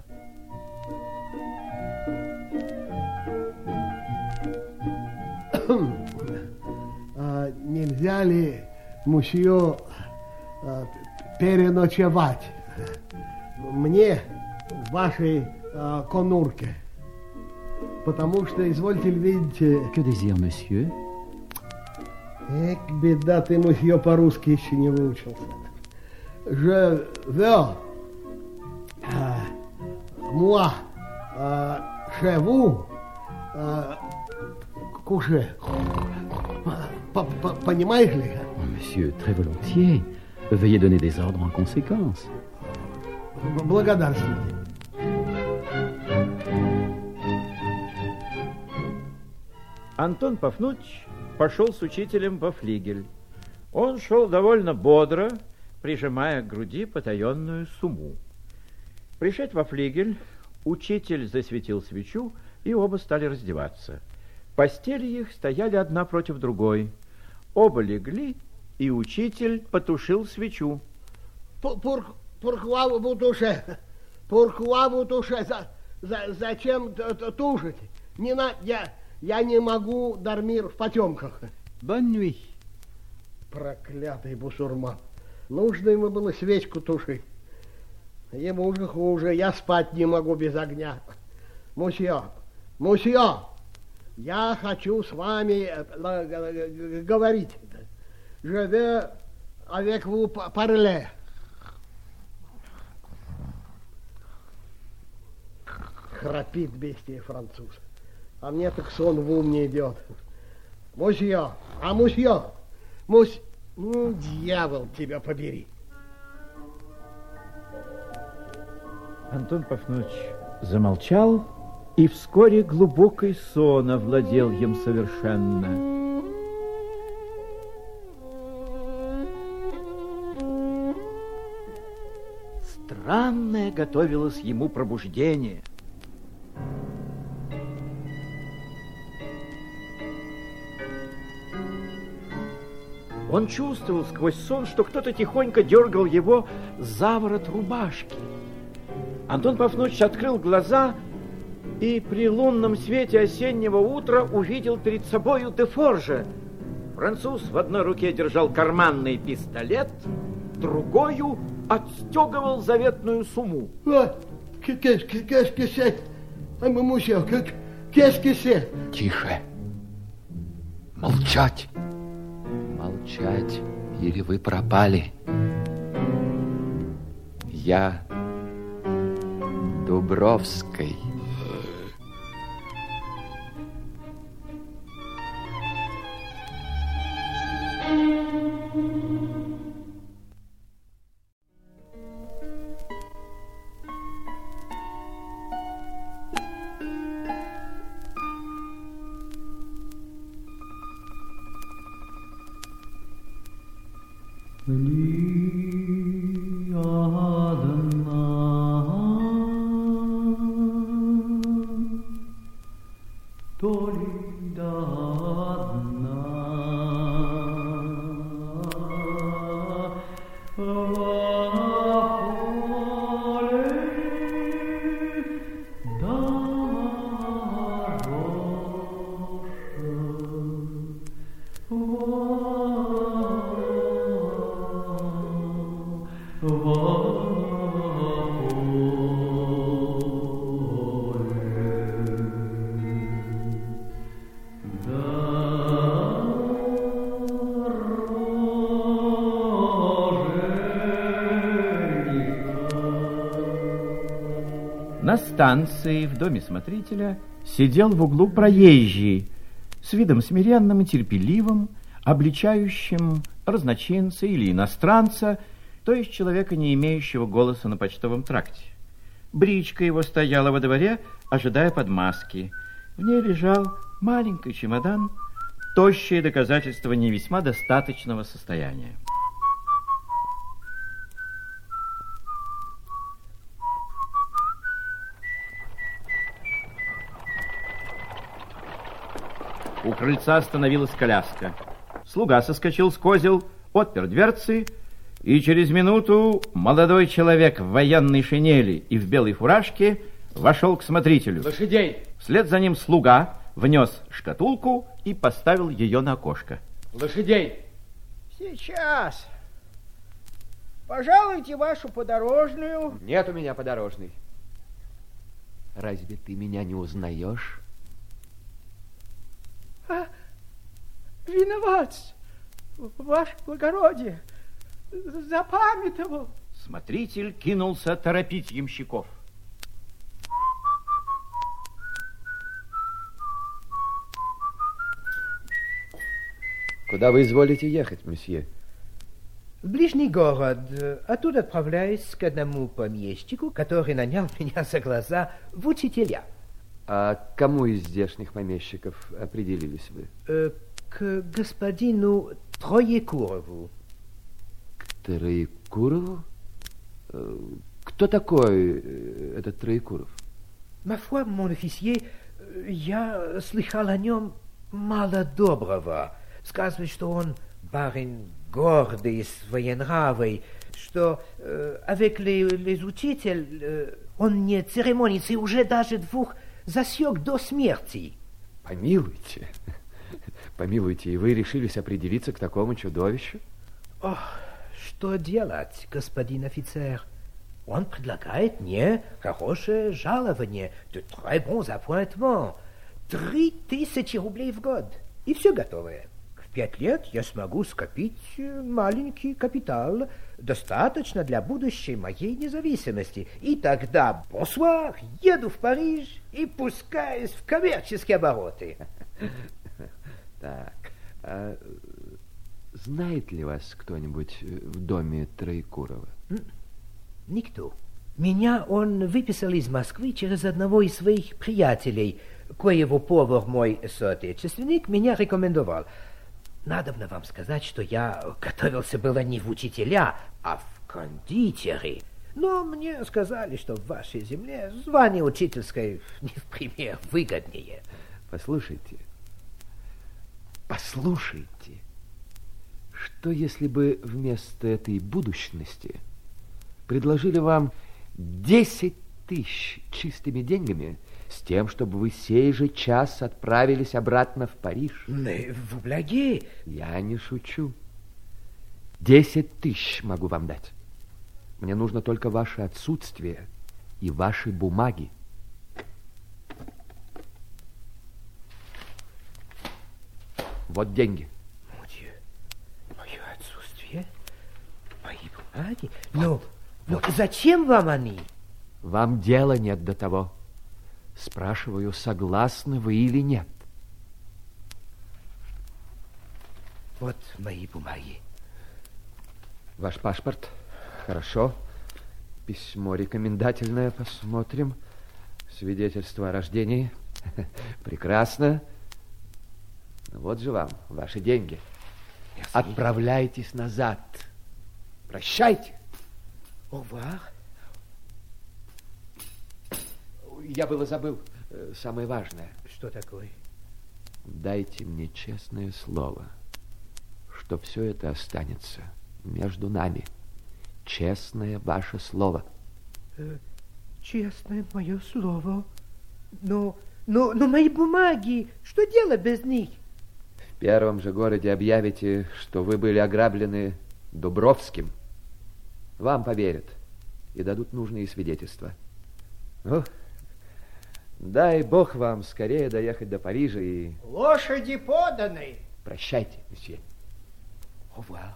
А, нельзя ли, мусье, а, переночевать мне в вашей а, конурке? Потому что, извольте видеть... Que désire monsieur? Эх, беда, ты, мусье, по-русски еще не выучился. Je veux, а, moi, а, chez vous, а, coucher. Понимаешь ли? Monsieur, très volontiers. Veuillez donner des ordres en conséquence. Благодарствуйте. Антон Пафнутич пошел с учителем во флигель. Он шел довольно бодро, прижимая к груди потаенную сумму. Пришед во флигель, учитель засветил свечу, и оба стали раздеваться. Постели их стояли одна против другой. Оба легли, и учитель потушил свечу. Pourquoi vous touchez? Pourquoi vous touchez? Зачем тушить? Не на... Я, я не могу, Дармир, в потемках. Bonne nuit. Проклятый бусурман. Нужно ему было свечку тушить. Ему уже хуже. Я спать не могу без огня. Мусье, мусье, я хочу с вами говорить. Je veux avec vous parler. Храпит бестия француз. А мне так сон в ум не идет. Мусье, а мусье, мусь... Ну, дьявол тебя побери. Антон Пафнутич замолчал, и вскоре глубокий сон овладел им совершенно. Странное готовилось ему пробуждение. Он чувствовал сквозь сон, что кто-то тихонько дергал его за ворот рубашки. Антон Пафнутич открыл глаза и при лунном свете осеннего утра увидел перед собою Дефоржа. Француз в одной руке держал карманный пистолет, другою отстегивал заветную сумму. Тише. Молчать. Молчать, или вы пропали. Я Дубровской. На станции в доме смотрителя сидел в углу проезжий с видом смиренным и терпеливым, обличающим разночинца или иностранца, то есть человека, не имеющего голоса на почтовом тракте. Бричка его стояла во дворе, ожидая подмазки. В ней лежал маленький чемодан, тощее доказательство не весьма достаточного состояния. У крыльца остановилась коляска. Слуга соскочил с козел, отпер дверцы, и через минуту молодой человек в военной шинели и в белой фуражке вошел к смотрителю. Лошадей! Вслед за ним слуга внес шкатулку и поставил ее на окошко. Лошадей! Сейчас. Пожалуйте вашу подорожную. Нет у меня подорожной. Разве ты меня не узнаешь? А, виноват, ваше благородие, запамятовал. Смотритель кинулся торопить ямщиков. Куда вы изволите ехать, месье? В ближний город. Оттуда отправляюсь к одному помещику, который нанял меня за глаза в учителя. А к кому из здешних помещиков определились вы? Э, к господину Троекурову. К Троекурову? Кто такой этот Троекуров? Ma foi, mon officier, я слыхал о нем мало доброго. Сказывают, что он барин гордый, своенравый, что э, avec les, les учитель э, он не церемонится и уже даже двух засек до смерти. Помилуйте. Помилуйте, и вы решились определиться к такому чудовищу? Ох, что делать, господин офицер? Он предлагает мне хорошее жалование, de très bons appointements, три тысячи рублей в год, и все готовое. В пять лет я смогу скопить маленький капитал, достаточно для будущей моей независимости. И тогда, бонсуар, еду в Париж и пускаюсь в коммерческие обороты. Так, а знает ли вас кто-нибудь в доме Троекурова? Никто. Меня он выписал из Москвы через одного из своих приятелей, коего повар мой соотечественник меня рекомендовал. Надобно вам сказать, что я готовился было не в учителя, а в кондитеры. Но мне сказали, что в вашей земле звание учительское не в пример выгоднее. Послушайте, послушайте, что если бы вместо этой будущности предложили вам десять тысяч чистыми деньгами с тем, чтобы вы сей же час отправились обратно в Париж? Вы благи. Я не шучу. Десять тысяч могу вам дать. Мне нужно только ваше отсутствие и ваши бумаги. Вот деньги. Мое отсутствие? Мои бумаги? Ну, ну, зачем вам они? Вам дела нет до того. Спрашиваю, согласны вы или нет. Вот мои бумаги. Ваш паспорт? Хорошо. Письмо рекомендательное, посмотрим. Свидетельство о рождении. Прекрасно. Вот же вам ваши деньги. Отправляйтесь назад Прощайте. Au revoir. Я было забыл э, самое важное. Что такое? Дайте мне честное слово, что все это останется между нами. Честное ваше слово. Э, честное мое слово. Но, но, но мои бумаги, что делать без них? В первом же городе объявите, что вы были ограблены Дубровским. Вам поверят и дадут нужные свидетельства. О, дай Бог вам скорее доехать до Парижа и... Лошади поданы. Прощайте, месье. Au revoir.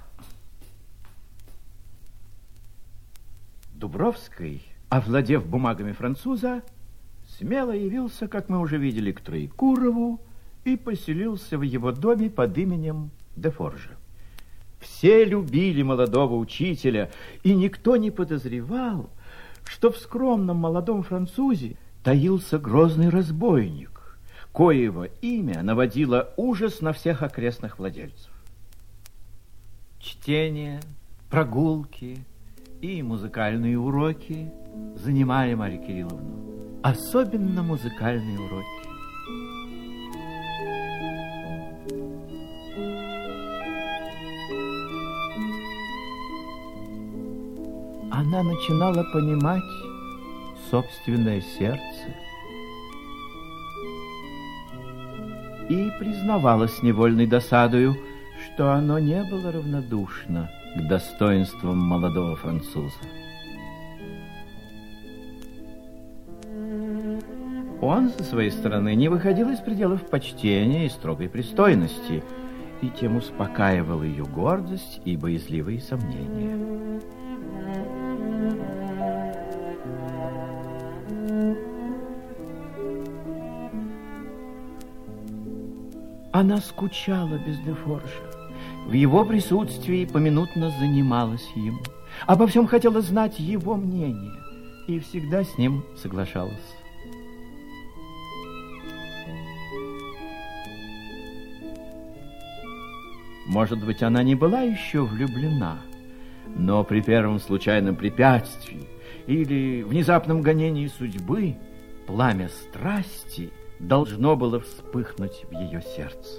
Дубровский, овладев бумагами француза, смело явился, как мы уже видели, к Троекурову и поселился в его доме под именем Дефоржа. Все любили молодого учителя, и никто не подозревал, что в скромном молодом французе таился грозный разбойник, коего имя наводило ужас на всех окрестных владельцев. Чтение, прогулки и музыкальные уроки занимали Марию Кирилловну. Особенно музыкальные уроки. Она начинала понимать собственное сердце и признавалась с невольной досадою, что оно не было равнодушно к достоинствам молодого француза. Он, со своей стороны, не выходил из пределов почтения и строгой пристойности, и тем успокаивал ее гордость и боязливые сомнения. Она скучала без Дефоржа. В его присутствии поминутно занималась ему. Обо всем хотела знать его мнение и всегда с ним соглашалась. Может быть, она не была еще влюблена, но при первом случайном препятствии или внезапном гонении судьбы пламя страсти должно было вспыхнуть в ее сердце.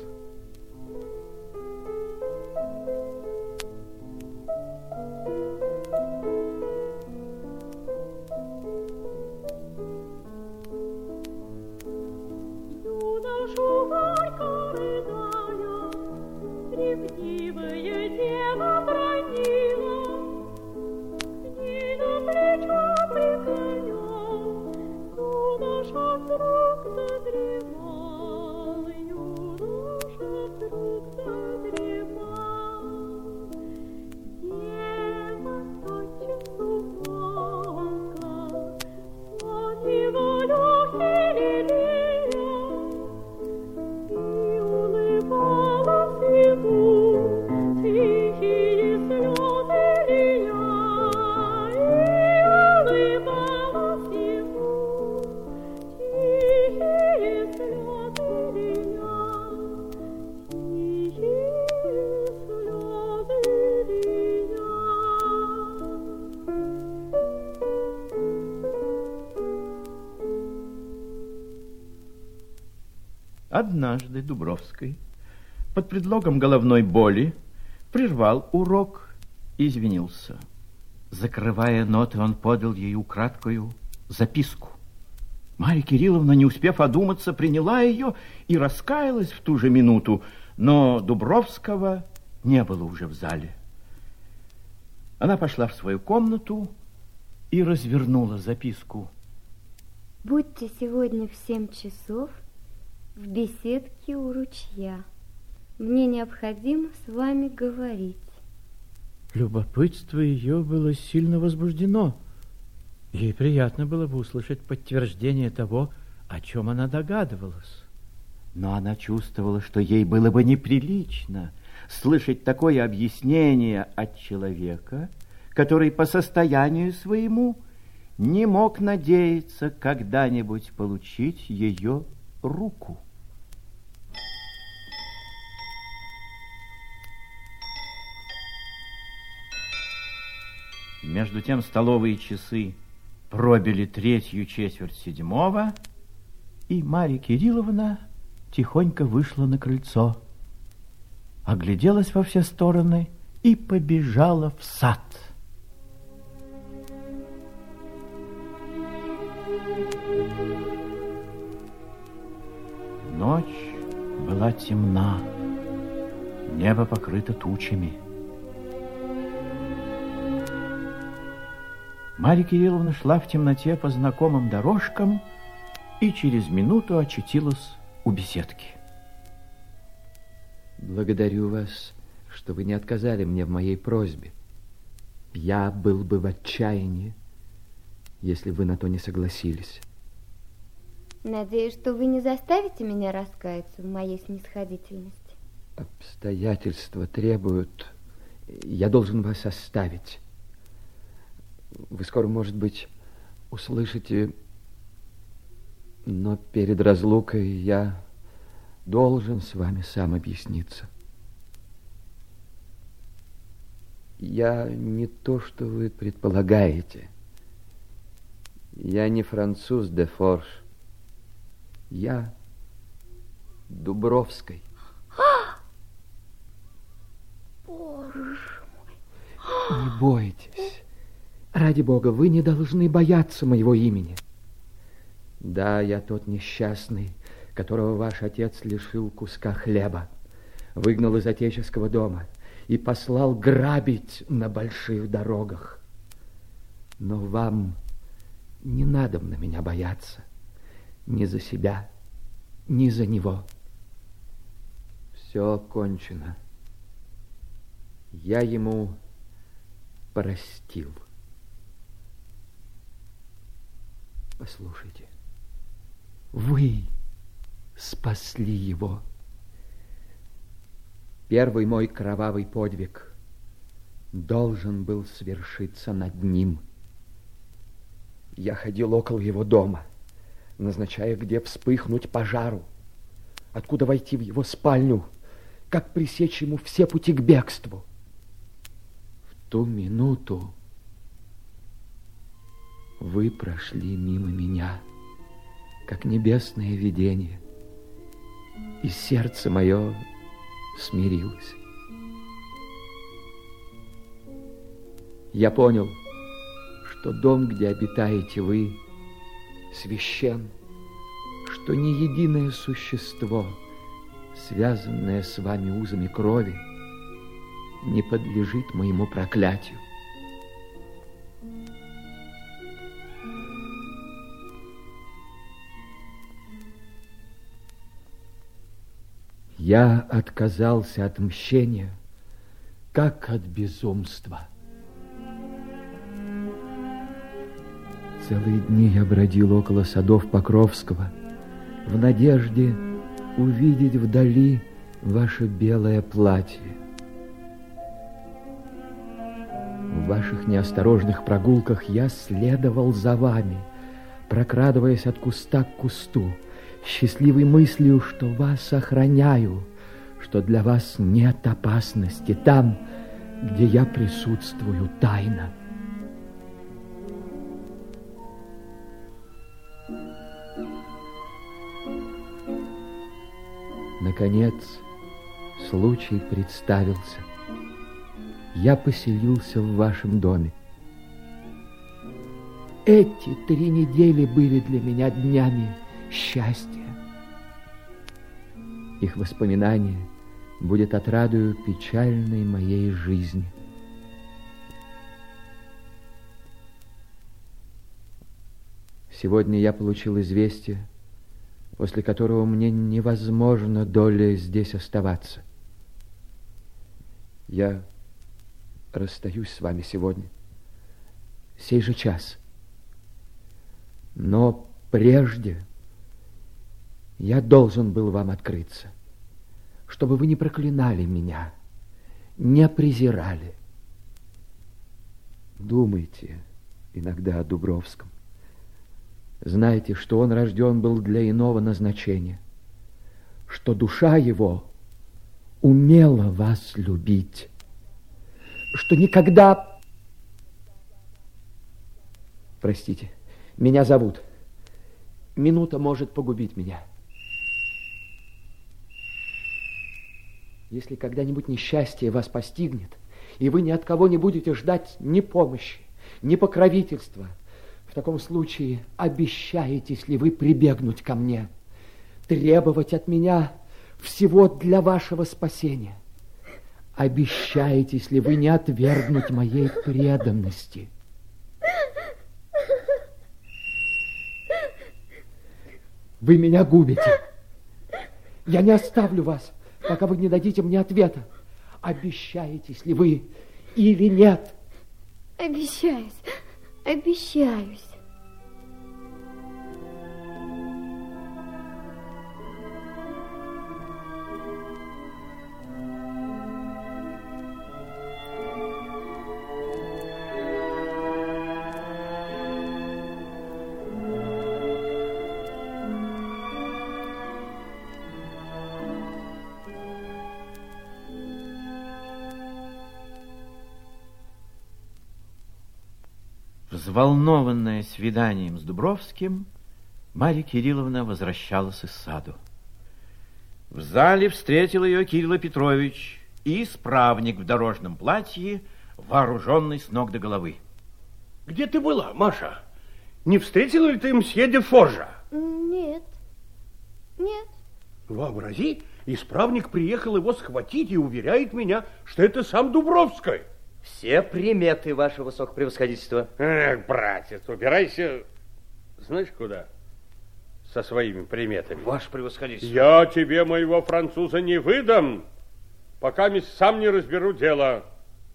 Однажды Дубровский под предлогом головной боли прервал урок и извинился. Закрывая ноты, он подал ей украдкою записку. Марья Кирилловна, не успев одуматься, приняла ее и раскаялась в ту же минуту, но Дубровского не было уже в зале. Она пошла в свою комнату и развернула записку. «Будьте сегодня в семь часов в беседке у ручья. Мне необходимо с вами говорить». Любопытство ее было сильно возбуждено. Ей приятно было бы услышать подтверждение того, о чем она догадывалась. Но она чувствовала, что ей было бы неприлично слышать такое объяснение от человека, который по состоянию своему не мог надеяться когда-нибудь получить ее руку. Между тем столовые часы пробили третью четверть седьмого, и Марья Кирилловна тихонько вышла на крыльцо, огляделась во все стороны и побежала в сад. Ночь была темна, небо покрыто тучами. Марья Кирилловна шла в темноте по знакомым дорожкам и через минуту очутилась у беседки. Благодарю вас, что вы не отказали мне в моей просьбе. Я был бы в отчаянии, если вы на то не согласились. Надеюсь, что вы не заставите меня раскаяться в моей снисходительности. Обстоятельства требуют. Я должен вас оставить. Вы скоро, может быть, услышите, но перед разлукой я должен с вами сам объясниться. Я не то, что вы предполагаете. Я не француз де Форш. Я Дубровской. Боже мой. Не бойтесь. Ради Бога, вы не должны бояться моего имени. Да, я тот несчастный, которого ваш отец лишил куска хлеба, выгнал из отеческого дома и послал грабить на больших дорогах. Но вам не надо на меня бояться. Ни за себя, ни за него. Все кончено. Я ему простил. Послушайте, вы спасли его. Первый мой кровавый подвиг должен был свершиться над ним. Я ходил около его дома, назначая, где вспыхнуть пожару, откуда войти в его спальню, как пресечь ему все пути к бегству. В ту минуту вы прошли мимо меня, как небесное видение, и сердце мое смирилось. Я понял, что дом, где обитаете вы, священ, что ни единое существо, связанное с вами узами крови, не подлежит моему проклятию. Я отказался от мщения, как от безумства. Целые дни я бродил около садов Покровского в надежде увидеть вдали ваше белое платье. В ваших неосторожных прогулках я следовал за вами, прокрадываясь от куста к кусту, счастливой мыслью, что вас охраняю, что для вас нет опасности там, где я присутствую тайно. Наконец, случай представился. Я поселился в вашем доме. Эти три недели были для меня днями счастья. Их воспоминание будет отрадою печальной моей жизни. Сегодня я получил известие, после которого мне невозможно долей здесь оставаться. Я расстаюсь с вами сегодня, сей же час. Но прежде я должен был вам открыться, чтобы вы не проклинали меня, не презирали. Думайте иногда о Дубровском. Знайте, что он рожден был для иного назначения, что душа его умела вас любить, что никогда Простите, меня зовут. Минута может погубить меня. Если когда-нибудь несчастье вас постигнет, и вы ни от кого не будете ждать ни помощи, ни покровительства, в таком случае обещаетесь ли вы прибегнуть ко мне, требовать от меня всего для вашего спасения? Обещаетесь ли вы не отвергнуть моей преданности? Вы меня губите. Я не оставлю вас, пока вы не дадите мне ответа. Обещаетесь ли вы или нет? Обещаюсь, обещаюсь. Взволнованная свиданием с Дубровским, Марья Кирилловна возвращалась из саду. В зале встретил ее Кирилл Петрович и исправник в дорожном платье, вооруженный с ног до головы. Где ты была, Маша? Не встретила ли ты мсье де Форжа? Нет, нет. Вообрази, исправник приехал его схватить и уверяет меня, что это сам Дубровский. Все приметы, ваше высокопревосходительство. Эх, братец, убирайся, знаешь куда? Со своими приметами. Ваше превосходительство. Я тебе моего француза не выдам, пока сам не разберу дело.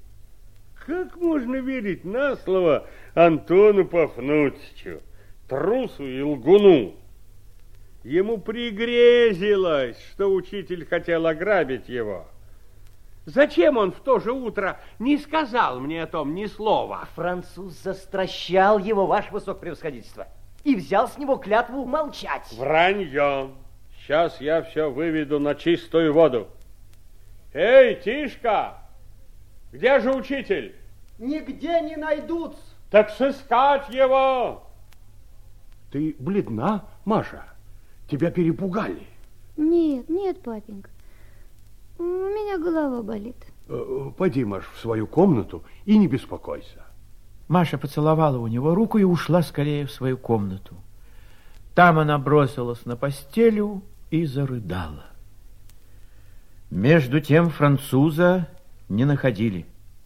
Как можно верить на слово Антону Пафнутьевичу, трусу и лгуну? Ему пригрезилось, что учитель хотел ограбить его. Зачем он в то же утро не сказал мне о том ни слова? Француз застращал его, ваше высокопревосходительство, и взял с него клятву молчать. Вранье. Сейчас я все выведу на чистую воду. Эй, Тишка, где же учитель? Нигде не найдутся. Так сыскать его. Ты бледна, Маша? Тебя перепугали? Нет, нет, папенька. У меня голова болит. Пойди, Маш, в свою комнату и не беспокойся. Маша поцеловала у него руку и ушла скорее в свою комнату. Там она бросилась на постелю и зарыдала. Между тем француза не находили.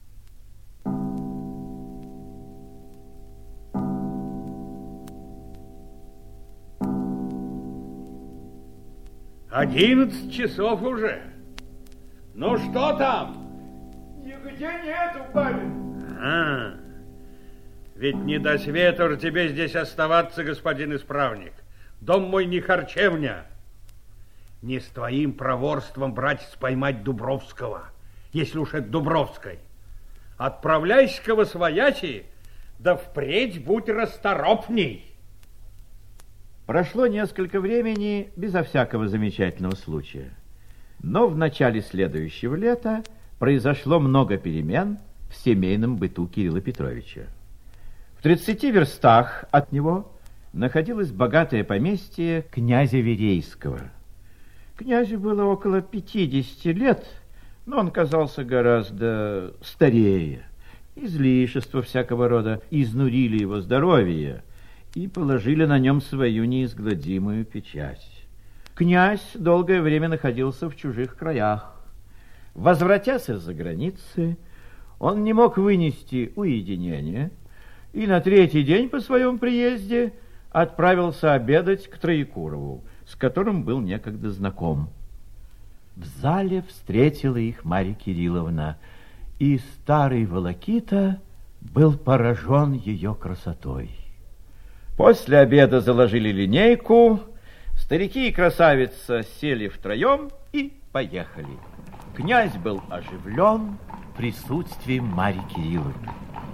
Одиннадцать часов уже. Ну что там? Нигде нету, папин. А, ведь не до света же тебе здесь оставаться, господин исправник. Дом мой не харчевня. Не с твоим проворством, братец, поймать Дубровского, если уж это Дубровской. Отправляйся-ка восвояси, да впредь будь расторопней. Прошло несколько времени безо всякого замечательного случая. Но в начале следующего лета произошло много перемен в семейном быту Кирилла Петровича. В тридцати верстах от него находилось богатое поместье князя Верейского. Князю было около пятидесяти лет, но он казался гораздо старее. Излишества всякого рода изнурили его здоровье и положили на нем свою неизгладимую печать. Князь долгое время находился в чужих краях. Возвратясь из-за границы, он не мог вынести уединения и на третий день по своем приезде отправился обедать к Троекурову, с которым был некогда знаком. В зале встретила их Марья Кирилловна, и старый волокита был поражен ее красотой. После обеда заложили линейку, старики и красавица сели втроем и поехали. Князь был оживлен присутствием Марьи Кирилловны.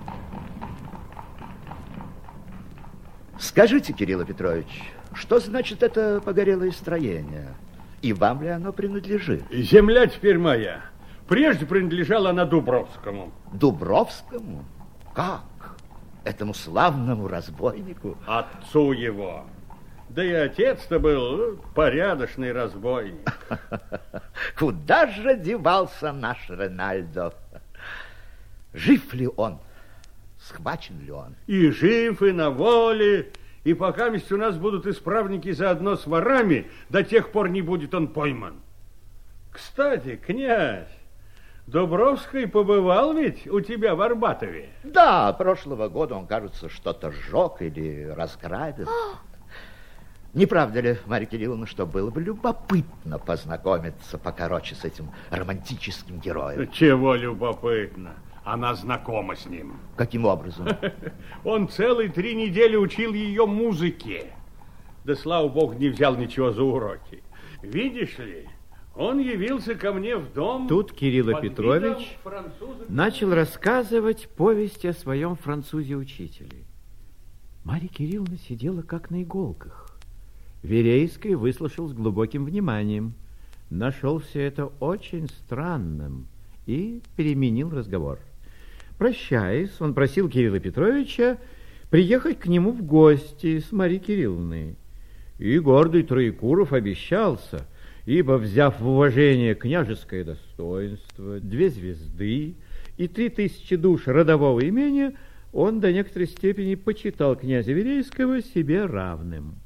Скажите, Кирилл Петрович, что значит это погорелое строение? И вам ли оно принадлежит? Земля теперь моя. Прежде принадлежала она Дубровскому. Дубровскому? Как? этому славному разбойнику? Отцу его. Да и отец-то был порядочный разбойник. Куда же девался наш Ренальдо? Жив ли он? Схвачен ли он? И жив, и на воле. И пока у нас будут исправники заодно с ворами, до тех пор не будет он пойман. Кстати, князь, Дубровский побывал ведь у тебя в Арбатове? Да, прошлого года он, кажется, что-то сжег или разграбил. Не правда ли, Марья Кирилловна, что было бы любопытно познакомиться покороче с этим романтическим героем? Чего любопытно? Она знакома с ним. Каким образом? Он целые три недели учил ее музыке. Да, слава богу, не взял ничего за уроки. Видишь ли, он явился ко мне в дом... Тут Кирилл Петрович начал рассказывать повесть о своем французе-учителе. Марья Кирилловна сидела как на иголках. Верейский выслушал с глубоким вниманием, нашел все это очень странным и переменил разговор. Прощаясь, он просил Кирилла Петровича приехать к нему в гости с Марьей Кирилловной. И гордый Троекуров обещался, ибо, взяв в уважение княжеское достоинство, две звезды и три тысячи душ родового имения, он до некоторой степени почитал князя Верейского себе равным.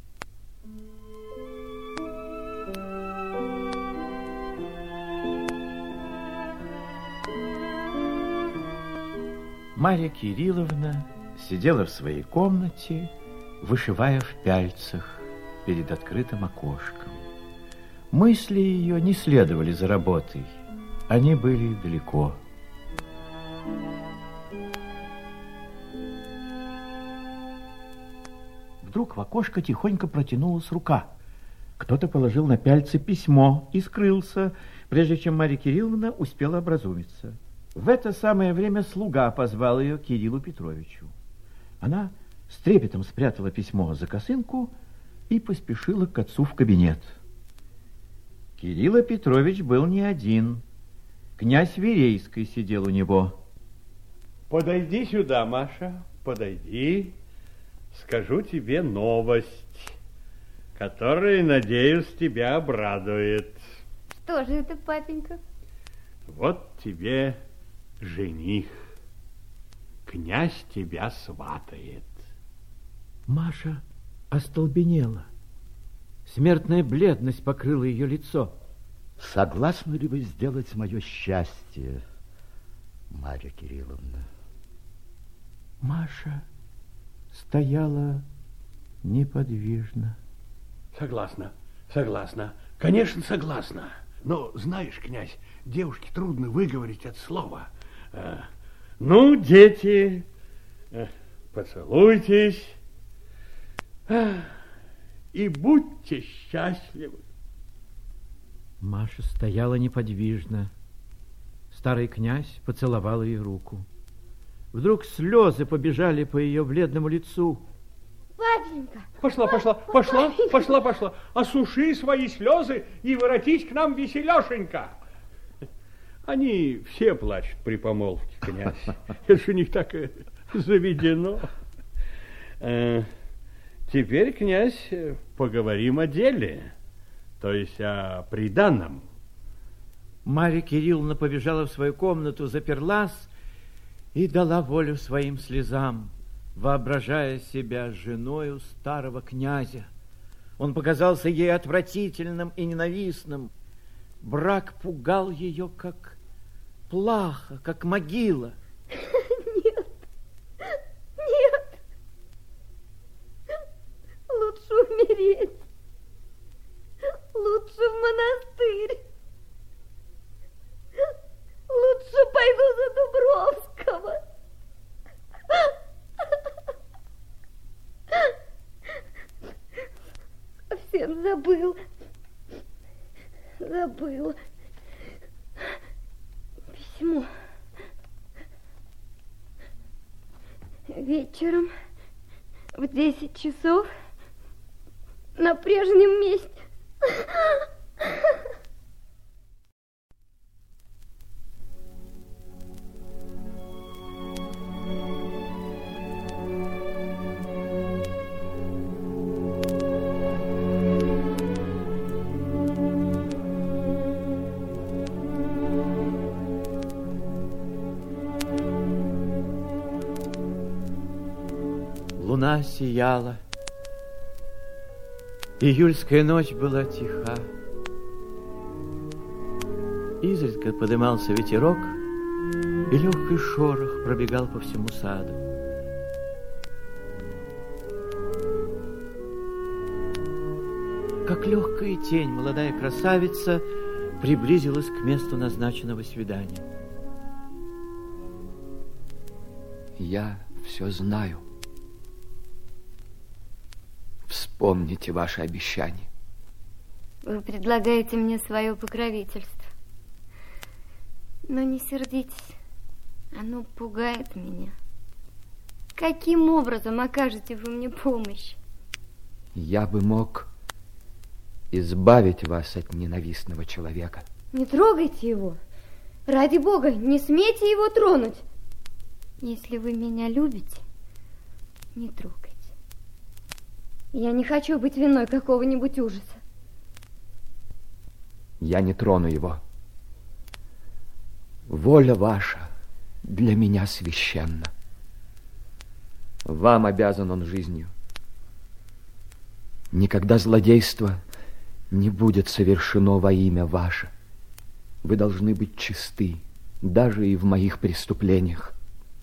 Марья Кирилловна сидела в своей комнате, вышивая в пяльцах перед открытым окошком. Мысли ее не следовали за работой, они были далеко. Вдруг в окошко тихонько протянулась рука. Кто-то положил на пяльцы письмо и скрылся, прежде чем Марья Кирилловна успела образумиться. В это самое время слуга позвал ее к Кириллу Петровичу. Она с трепетом спрятала письмо за косынку и поспешила к отцу в кабинет. Кирилл Петрович был не один. Князь Верейский сидел у него. Подойди сюда, Маша, подойди. Скажу тебе новость, которая, надеюсь, тебя обрадует. Что же это, папенька? Вот тебе жених. Князь тебя сватает. Маша остолбенела. Смертная бледность покрыла ее лицо. Согласны ли вы сделать мое счастье, Марья Кирилловна? Маша стояла неподвижно. Согласна, согласна, конечно, согласна. Но, знаешь, князь, девушке трудно выговорить это слово. А, ну, дети, поцелуйтесь а, и будьте счастливы. Маша стояла неподвижно. Старый князь поцеловал ей руку. Вдруг слезы побежали по ее бледному лицу. Папенька! Пошла, пошла, пошла, папенька. пошла, пошла. Осуши свои слезы и воротись к нам веселешенька. Они все плачут при помолвке, князь. Это же у них так заведено. Теперь, князь, поговорим о деле, то есть о приданом. Марья Кирилловна побежала в свою комнату, заперлась и дала волю своим слезам, воображая себя женою старого князя. Он показался ей отвратительным и ненавистным. Брак пугал ее, как плаха, как могила. Нет, нет, лучше умереть, лучше в монастырь, лучше пойду за Дубровского. Совсем забыл. Забыл. Письмо. Вечером в десять часов на прежнем месте. луна сияла. Июльская ночь была тиха. Изредка подымался ветерок, и легкий шорох пробегал по всему саду. Как легкая тень молодая красавица приблизилась к месту назначенного свидания. Я все знаю. Вспомните ваше обещание. Вы предлагаете мне свое покровительство. Но не сердитесь, оно пугает меня. Каким образом окажете вы мне помощь? Я бы мог избавить вас от ненавистного человека. Не трогайте его. Ради Бога, не смейте его тронуть. Если вы меня любите, не трогайте. Я не хочу быть виной какого-нибудь ужаса. Я не трону его. Воля ваша для меня священна. Вам обязан он жизнью. Никогда злодейство не будет совершено во имя ваше. Вы должны быть чисты, даже и в моих преступлениях.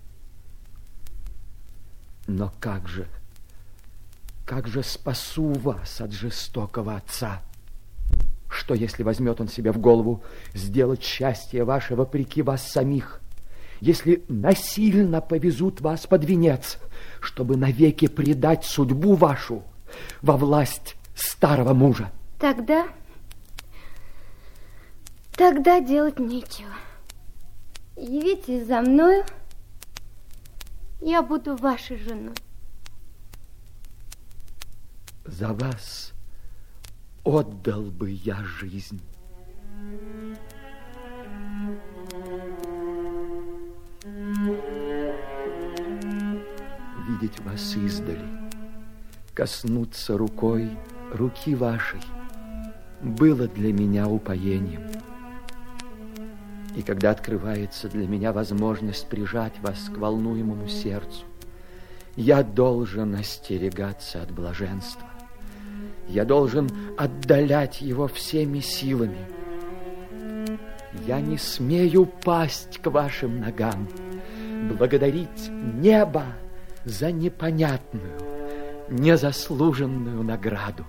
Но как же, как же спасу вас от жестокого отца? Что, если возьмет он себе в голову сделать счастье ваше вопреки вас самих? Если насильно повезут вас под венец, чтобы навеки предать судьбу вашу во власть старого мужа? Тогда, тогда делать нечего. Явитесь за мною, я буду вашей женой. За вас отдал бы я жизнь. Видеть вас издали, коснуться рукой руки вашей было для меня упоением. И когда открывается для меня возможность прижать вас к волнуемому сердцу, я должен остерегаться от блаженства. Я должен отдалять его всеми силами. Я не смею пасть к вашим ногам, благодарить небо за непонятную, незаслуженную награду.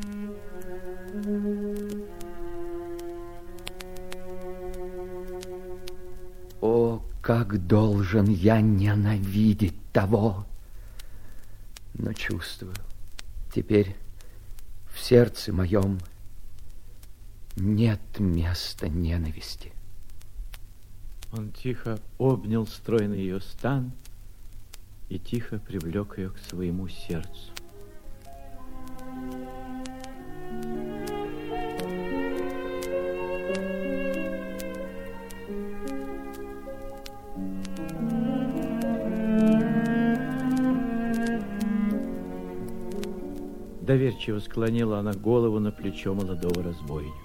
О, как должен я ненавидеть того! Но чувствую, теперь в сердце моем нет места ненависти. Он тихо обнял стройный ее стан и тихо привлек ее к своему сердцу. Доверчиво склонила она голову на плечо молодого разбойника.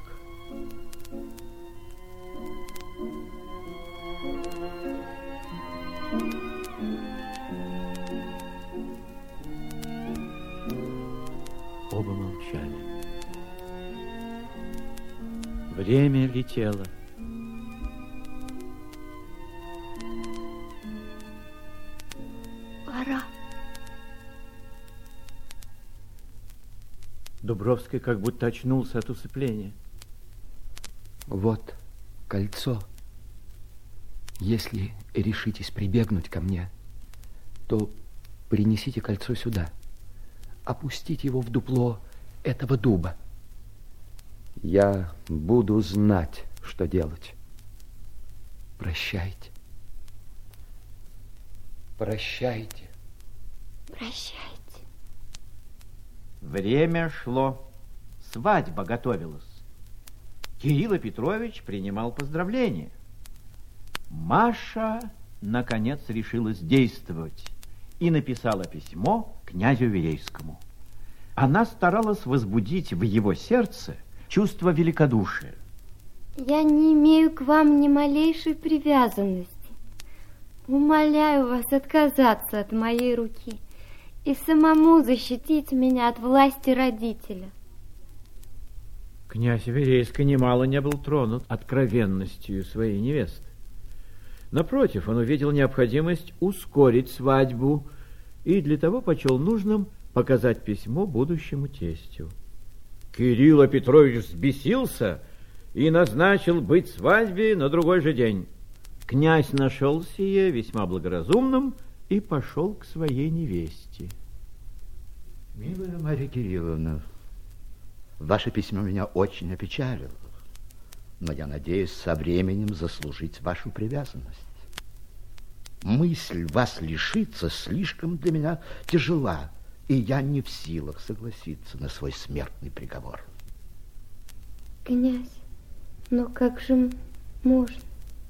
Оба молчали. Время летело. Пора. Дубровский как будто очнулся от усыпления. Вот кольцо. Если решитесь прибегнуть ко мне, то принесите кольцо сюда. Опустите его в дупло этого дуба. Я буду знать, что делать. Прощайте. Прощайте. Прощайте. Время шло. Свадьба готовилась. Кирилл Петрович принимал поздравления. Маша, наконец, решилась действовать и написала письмо князю Верейскому. Она старалась возбудить в его сердце чувство великодушия. Я не имею к вам ни малейшей привязанности. Умоляю вас отказаться от моей руки и самому защитить меня от власти родителя. Князь Верейский немало не был тронут откровенностью своей невесты. Напротив, он увидел необходимость ускорить свадьбу и для того почел нужным показать письмо будущему тестю. Кирилл Петрович взбесился и назначил быть свадьбе на другой же день. Князь нашел сие весьма благоразумным и пошел к своей невесте. Милая Марья Кирилловна, ваше письмо меня очень опечалило, но я надеюсь со временем заслужить вашу привязанность. Мысль вас лишиться слишком для меня тяжела, и я не в силах согласиться на свой смертный приговор. Князь, но как же можно?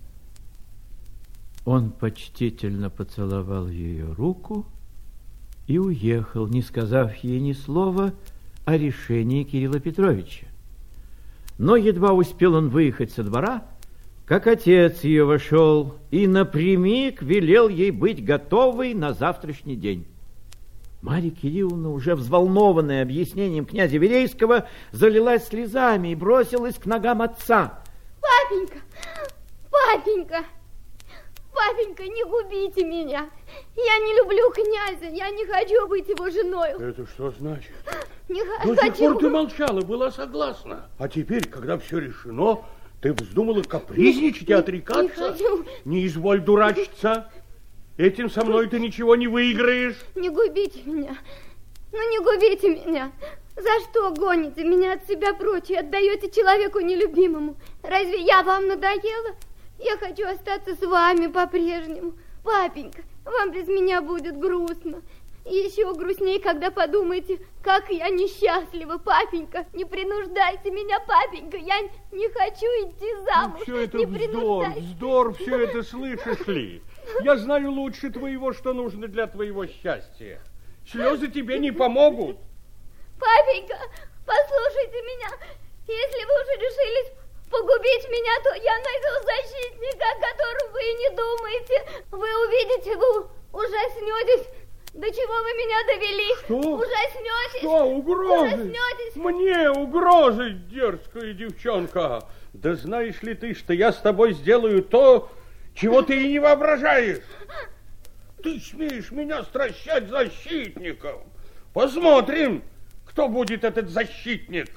Он почтительно поцеловал ее руку и уехал, не сказав ей ни слова о решении Кирилла Петровича. Но едва успел он выехать со двора, как отец ее вошел и напрямик велел ей быть готовой на завтрашний день. Марья Кирилловна, уже взволнованная объяснением князя Верейского, залилась слезами и бросилась к ногам отца. Папенька, папенька, папенька, не губите меня. Я не люблю князя, я не хочу быть его женой. Это что значит? Не До хочу. сих пор ты молчала, была согласна. А теперь, когда все решено, ты вздумала капризничать и отрекаться? Не хочу. Не изволь дурачиться. Этим со мной ты ничего не выиграешь. Не губите меня. Ну, не губите меня. За что гоните меня от себя прочь и отдаете человеку нелюбимому? Разве я вам надоела? Я хочу остаться с вами по-прежнему. Папенька, вам без меня будет грустно. Еще грустнее, когда подумаете, как я несчастлива. Папенька, не принуждайте меня, папенька. Я не хочу идти замуж. Ну, все это не вздор, вздор, все это слышишь ли? Я знаю лучше твоего, что нужно для твоего счастья. Слезы тебе не помогут. Папенька, послушайте меня. Если вы уже решились погубить меня, то я найду защитника, о котором вы и не думаете. Вы увидите, вы ужаснетесь. До чего вы меня довели? Что? Ужаснетесь. Что, угрозы? Ужаснетесь. Мне угрозы, дерзкая девчонка. Да знаешь ли ты, что я с тобой сделаю то, чего ты и не воображаешь? Ты смеешь меня стращать защитником. Посмотрим, кто будет этот защитник.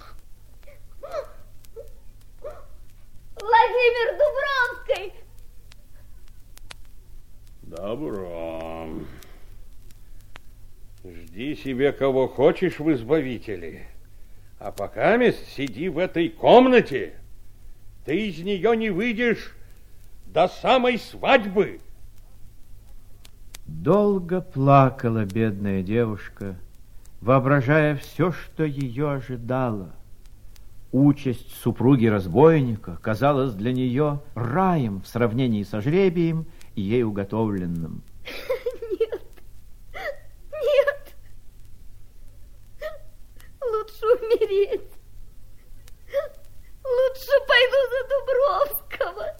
Владимир Дубровский. Добро. Жди себе кого хочешь в избавителе. А пока мест сиди в этой комнате. Ты из нее не выйдешь до самой свадьбы. Долго плакала бедная девушка, воображая все, что ее ожидало. Участь супруги разбойника казалась для нее раем в сравнении со жребием, ей уготовленным. Нет, нет, лучше умереть. Лучше пойду за Дубровского.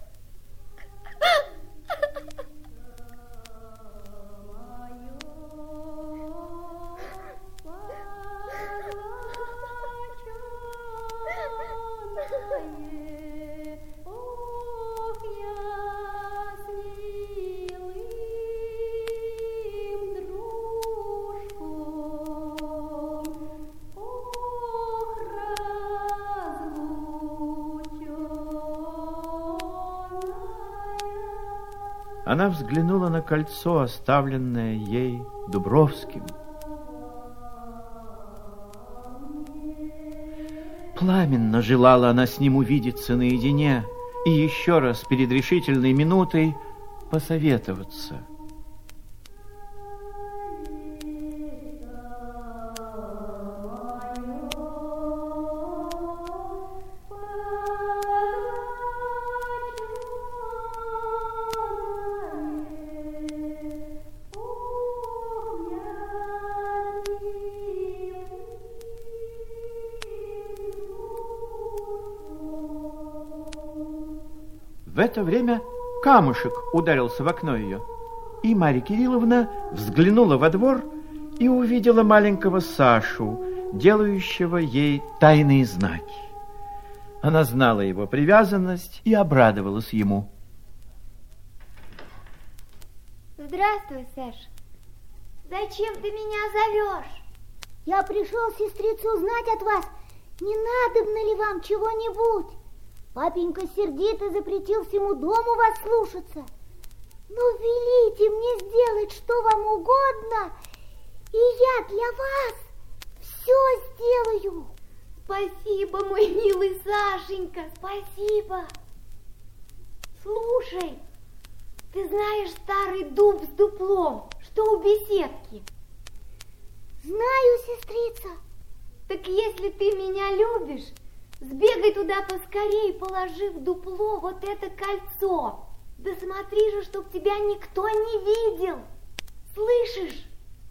Она взглянула на кольцо, оставленное ей Дубровским. Пламенно желала она с ним увидеться наедине и еще раз перед решительной минутой посоветоваться. В это время камушек ударился в окно ее, и Марья Кирилловна взглянула во двор и увидела маленького Сашу, делающего ей тайные знаки. Она знала его привязанность и обрадовалась ему. Здравствуй, Саша. Зачем ты меня зовешь? Я пришел, сестрица, узнать от вас, не надобно ли вам чего-нибудь. Папенька сердито запретил всему дому вас слушаться. Ну, велите мне сделать, что вам угодно, и я для вас все сделаю. Спасибо, мой милый Сашенька, спасибо. Слушай, ты знаешь старый дуб с дуплом, что у беседки? Знаю, сестрица. Так если ты меня любишь, сбегай туда поскорей, положи в дупло вот это кольцо. Да смотри же, чтоб тебя никто не видел. Слышишь?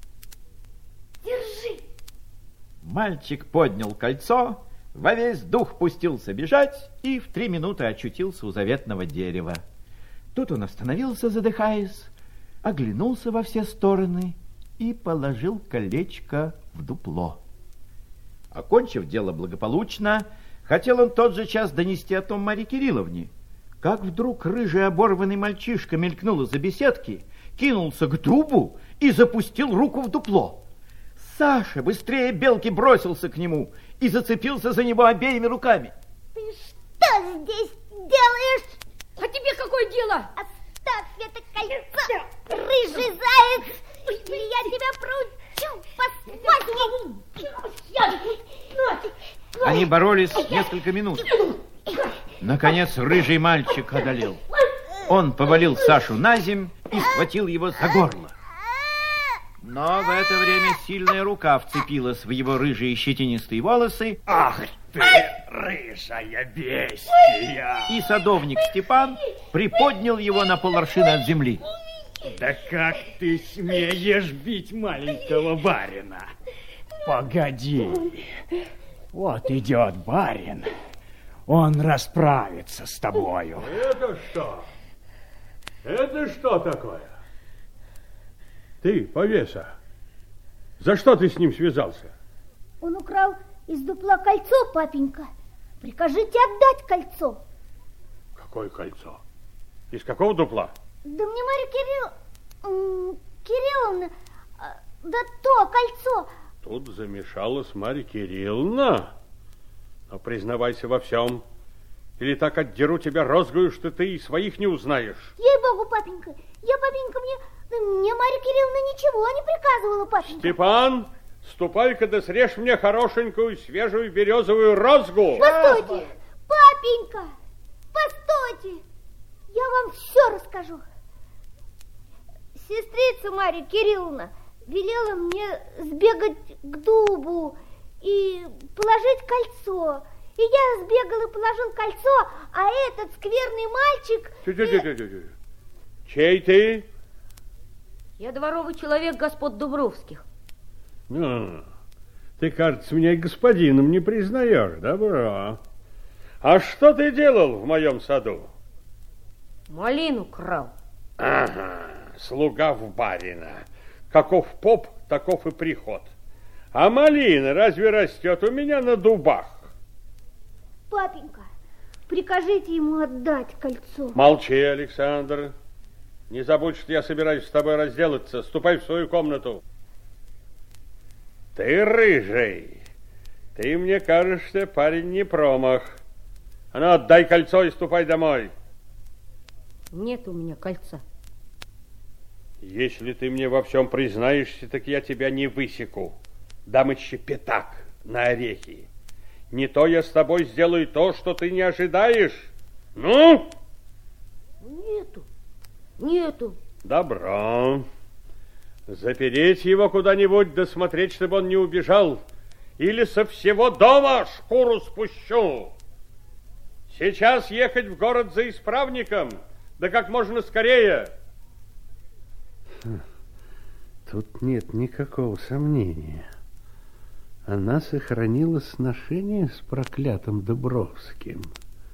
Держи. Мальчик поднял кольцо, во весь дух пустился бежать и в три минуты очутился у заветного дерева. Тут он остановился, задыхаясь, оглянулся во все стороны и положил колечко в дупло. Окончив дело благополучно, хотел он тот же час донести о том Марье Кирилловне, как вдруг рыжий оборванный мальчишка мелькнул из-за беседки, кинулся к дубу и запустил руку в дупло. Саша быстрее белки бросился к нему и зацепился за него обеими руками. Ты что здесь делаешь? А тебе какое дело? Оставь это кольцо, рыжий заяц, или я тебя проучу, поспать. Они боролись несколько минут. Наконец рыжий мальчик одолел. Он повалил Сашу на земь и схватил его за горло. Но в это время сильная рука вцепилась в его рыжие щетинистые волосы. Ах ты, рыжая бестия! И садовник Степан приподнял его на поларшина от земли. Да как ты смеешь бить маленького барина? Погоди, вот идет барин. Он расправится с тобою. Это что? Это что такое? Ты, повеса, за что ты с ним связался? Он украл из дупла кольцо, папенька. Прикажите отдать кольцо. Какое кольцо? Из какого дупла? Да мне Марья Кирилл... Кирилловна... Да то кольцо... Тут замешалась Марья Кирилловна. Но признавайся во всем. Или так отдеру тебя розгою, что ты и своих не узнаешь. Ей-богу, папенька, я, папенька, мне... Мне Марья Кирилловна ничего не приказывала, папенька. Степан, ступай-ка да срежь мне хорошенькую свежую березовую розгу. Постойте, папенька, постойте. Я вам все расскажу. Сестрица Марья Кирилловна велела мне сбегать к дубу и положить кольцо. И я сбегал и положил кольцо, а этот скверный мальчик... Тю-тю-тю-тю-тю. Чей ты? Я дворовый человек господ Дубровских. А, ты, кажется, меня господином не признаешь, добро. А что ты делал в моем саду? Малину крал. Ага, слуга в барина. Каков поп, таков и приход. А малина разве растет у меня на дубах? Папенька, прикажите ему отдать кольцо. Молчи, Александр. Не забудь, что я собираюсь с тобой разделаться. Ступай в свою комнату. Ты рыжий. Ты, мне кажешься, парень не промах. А ну, отдай кольцо и ступай домой. Нет у меня кольца. Если ты мне во всем признаешься, так я тебя не высеку. Дам еще пятак на орехи. Не то я с тобой сделаю то, что ты не ожидаешь. Ну? Нету. Нету. Добро. Запереть его куда-нибудь, да смотреть, чтобы он не убежал. Или со всего дома шкуру спущу. Сейчас ехать в город за исправником, да как можно скорее. Тут нет никакого сомнения. Она сохранила сношение с проклятым Дубровским.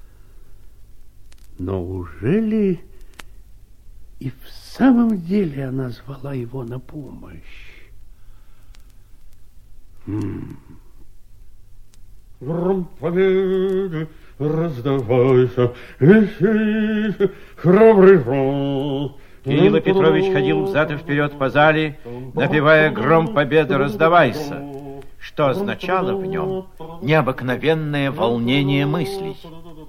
Но уже ли и в самом деле она звала его на помощь? Гром победы раздавайся, веселись, храбрый гром. Кирилл Петрович ходил взад и вперед по зале, напевая «Гром победы раздавайся», что означало в нем необыкновенное волнение мыслей.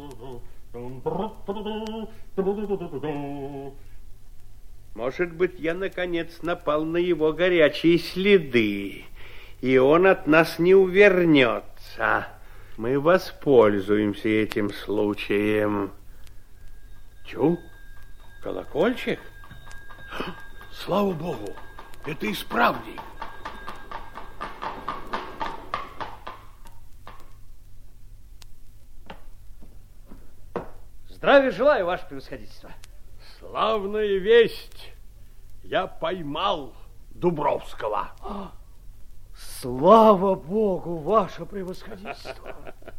Может быть, я, наконец, напал на его горячие следы, и он от нас не увернется. Мы воспользуемся этим случаем. Чу, колокольчик? Слава Богу, это исправник. Здравия желаю, ваше превосходительство. Славная весть. Я поймал Дубровского. Слава Богу, ваше превосходительство.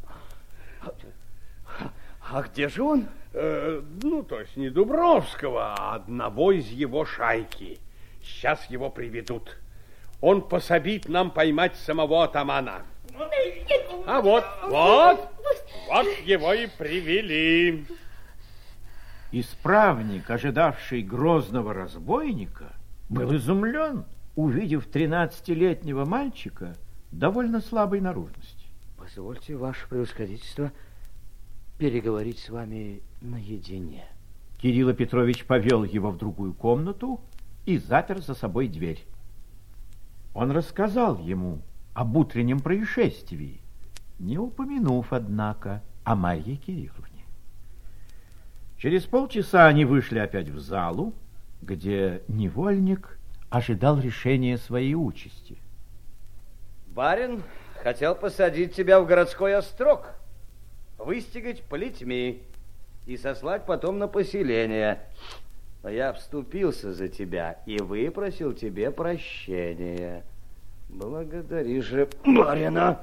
А где же он? Э, ну, то есть не Дубровского, а одного из его шайки. Сейчас его приведут. Он пособит нам поймать самого атамана. А вот, вот, вот его и привели. Исправник, ожидавший грозного разбойника, был изумлен, увидев тринадцатилетнего мальчика довольно слабой наружности. Позвольте, ваше превосходительство, переговорить с вами наедине. Кирилл Петрович повел его в другую комнату и запер за собой дверь. Он рассказал ему об утреннем происшествии, не упомянув, однако, о Марье Кирилловне. Через полчаса они вышли опять в залу, где невольник ожидал решения своей участи. Барин хотел посадить тебя в городской острог, выстигать плетьми и сослать потом на поселение. Но я вступился за тебя и выпросил тебе прощения. Благодари же барина.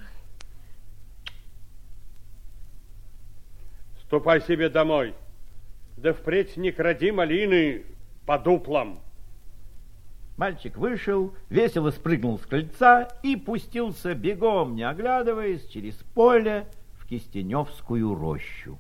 Ступай себе домой. Да впредь не кради малины по дуплам. Мальчик вышел, весело спрыгнул с крыльца и пустился бегом, не оглядываясь, через поле в Кистеневскую рощу.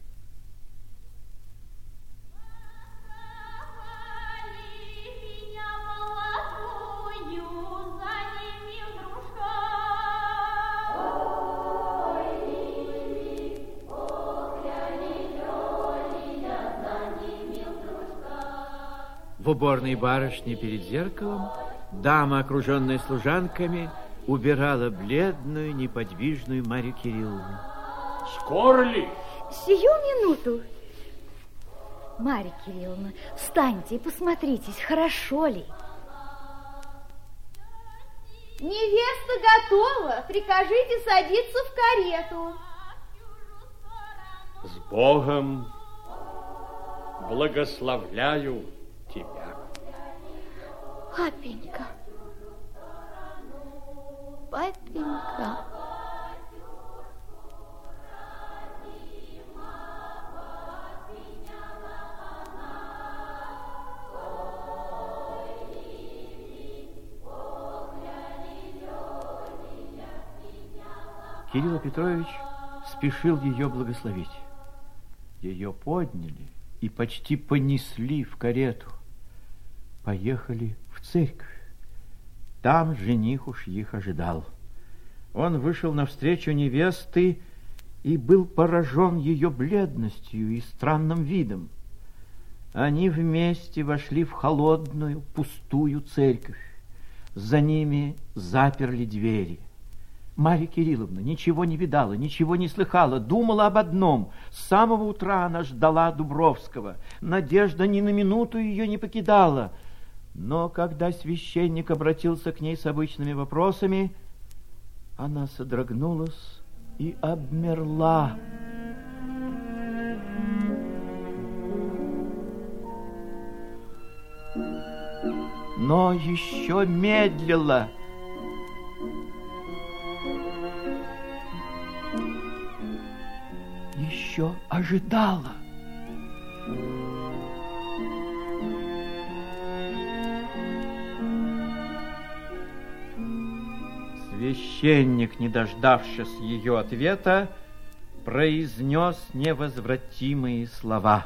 В уборной барышни перед зеркалом дама, окруженная служанками, убирала бледную, неподвижную Марью Кирилловну. Скоро ли? Сию минуту. Марья Кирилловна, встаньте и посмотритесь, хорошо ли. Невеста готова. Прикажите садиться в карету. С Богом благословляю тебя. Папенька. Папенька. Кирилл Петрович спешил ее благословить. Ее подняли и почти понесли в карету. Поехали в церковь. Там жених уж их ожидал. Он вышел навстречу невесты и был поражен ее бледностью и странным видом. Они вместе вошли в холодную, пустую церковь. За ними заперли двери. Марья Кирилловна ничего не видала, ничего не слыхала, думала об одном. С самого утра она ждала Дубровского. Надежда ни на минуту ее не покидала. Но когда священник обратился к ней с обычными вопросами, она содрогнулась и обмерла. Но еще медлила. Еще ожидала. Священник, не дождавшись ее ответа, произнес невозвратимые слова.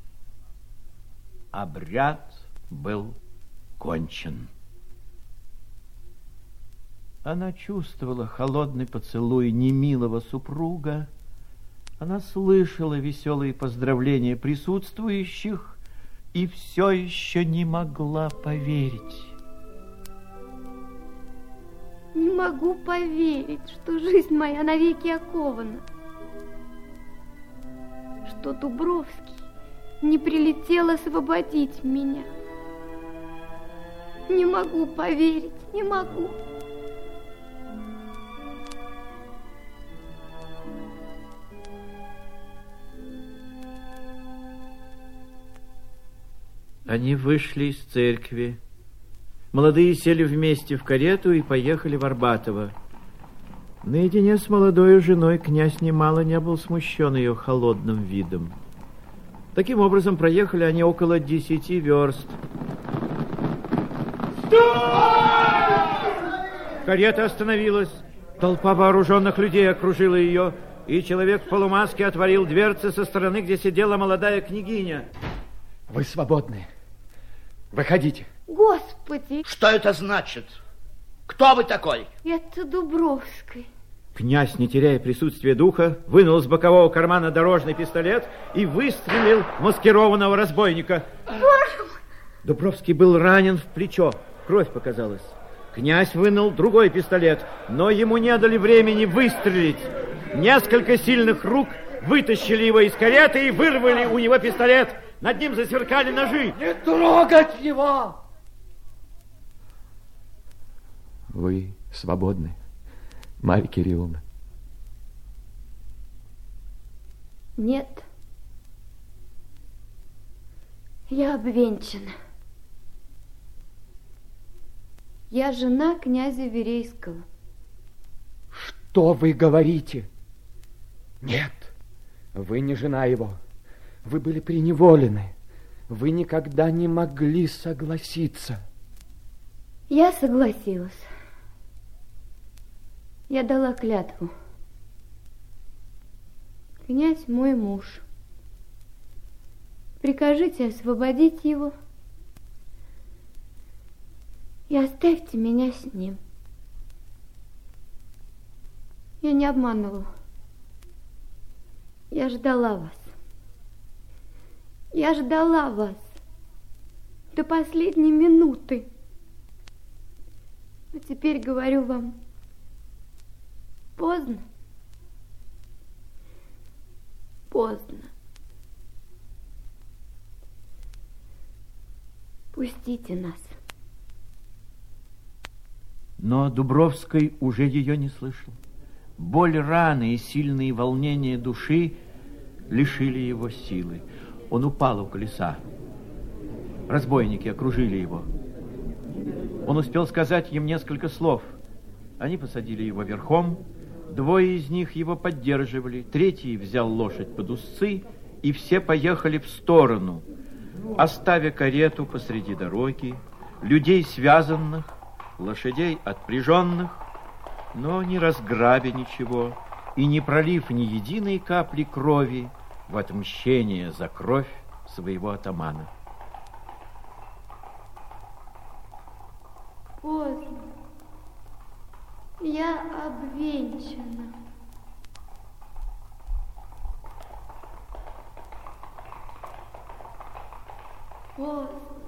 Обряд был кончен. Она чувствовала холодный поцелуй немилого супруга, она слышала веселые поздравления присутствующих и все еще не могла поверить. Не могу поверить, что жизнь моя навеки окована, что Дубровский не прилетел освободить меня. Не могу поверить, не могу. Они вышли из церкви. Молодые сели вместе в карету и поехали в Арбатово. Наедине с молодой женой князь немало не был смущен ее холодным видом. Таким образом, проехали они около десяти верст. Карета остановилась. Толпа вооруженных людей окружила ее, и человек в полумаске отворил дверцы со стороны, где сидела молодая княгиня. Вы свободны. Выходите. Господи! Что это значит? Кто вы такой? Это Дубровский. Князь, не теряя присутствия духа, вынул из бокового кармана дорожный пистолет и выстрелил в маскированного разбойника. Боже мой! Дубровский был ранен в плечо. Кровь показалась. Князь вынул другой пистолет, но ему не дали времени выстрелить. Несколько сильных рук вытащили его из кареты и вырвали у него пистолет. Над ним засверкали ножи. Не трогать его! Вы свободны, Марья Кирилловна. Нет. Я обвенчана. Я жена князя Верейского. Что вы говорите? Нет, вы не жена его. Вы были преневолены. Вы никогда не могли согласиться. Я согласилась. Я дала клятву. Князь мой муж. Прикажите освободить его и оставьте меня с ним. Я не обманывала. Я ждала вас. Я ждала вас до последней минуты. А теперь говорю вам, поздно. Поздно. Пустите нас. Но Дубровский уже ее не слышал. Боль раны и сильные волнения души лишили его силы. Он упал у колеса. Разбойники окружили его. Он успел сказать им несколько слов. Они посадили его верхом. Двое из них его поддерживали. Третий взял лошадь под узцы, и все поехали в сторону, оставя карету посреди дороги, людей связанных, лошадей отпряженных, но не разграбя ничего и не пролив ни единой капли крови в отмщение за кровь своего атамана. Поздно. Я обвенчана. Поздно.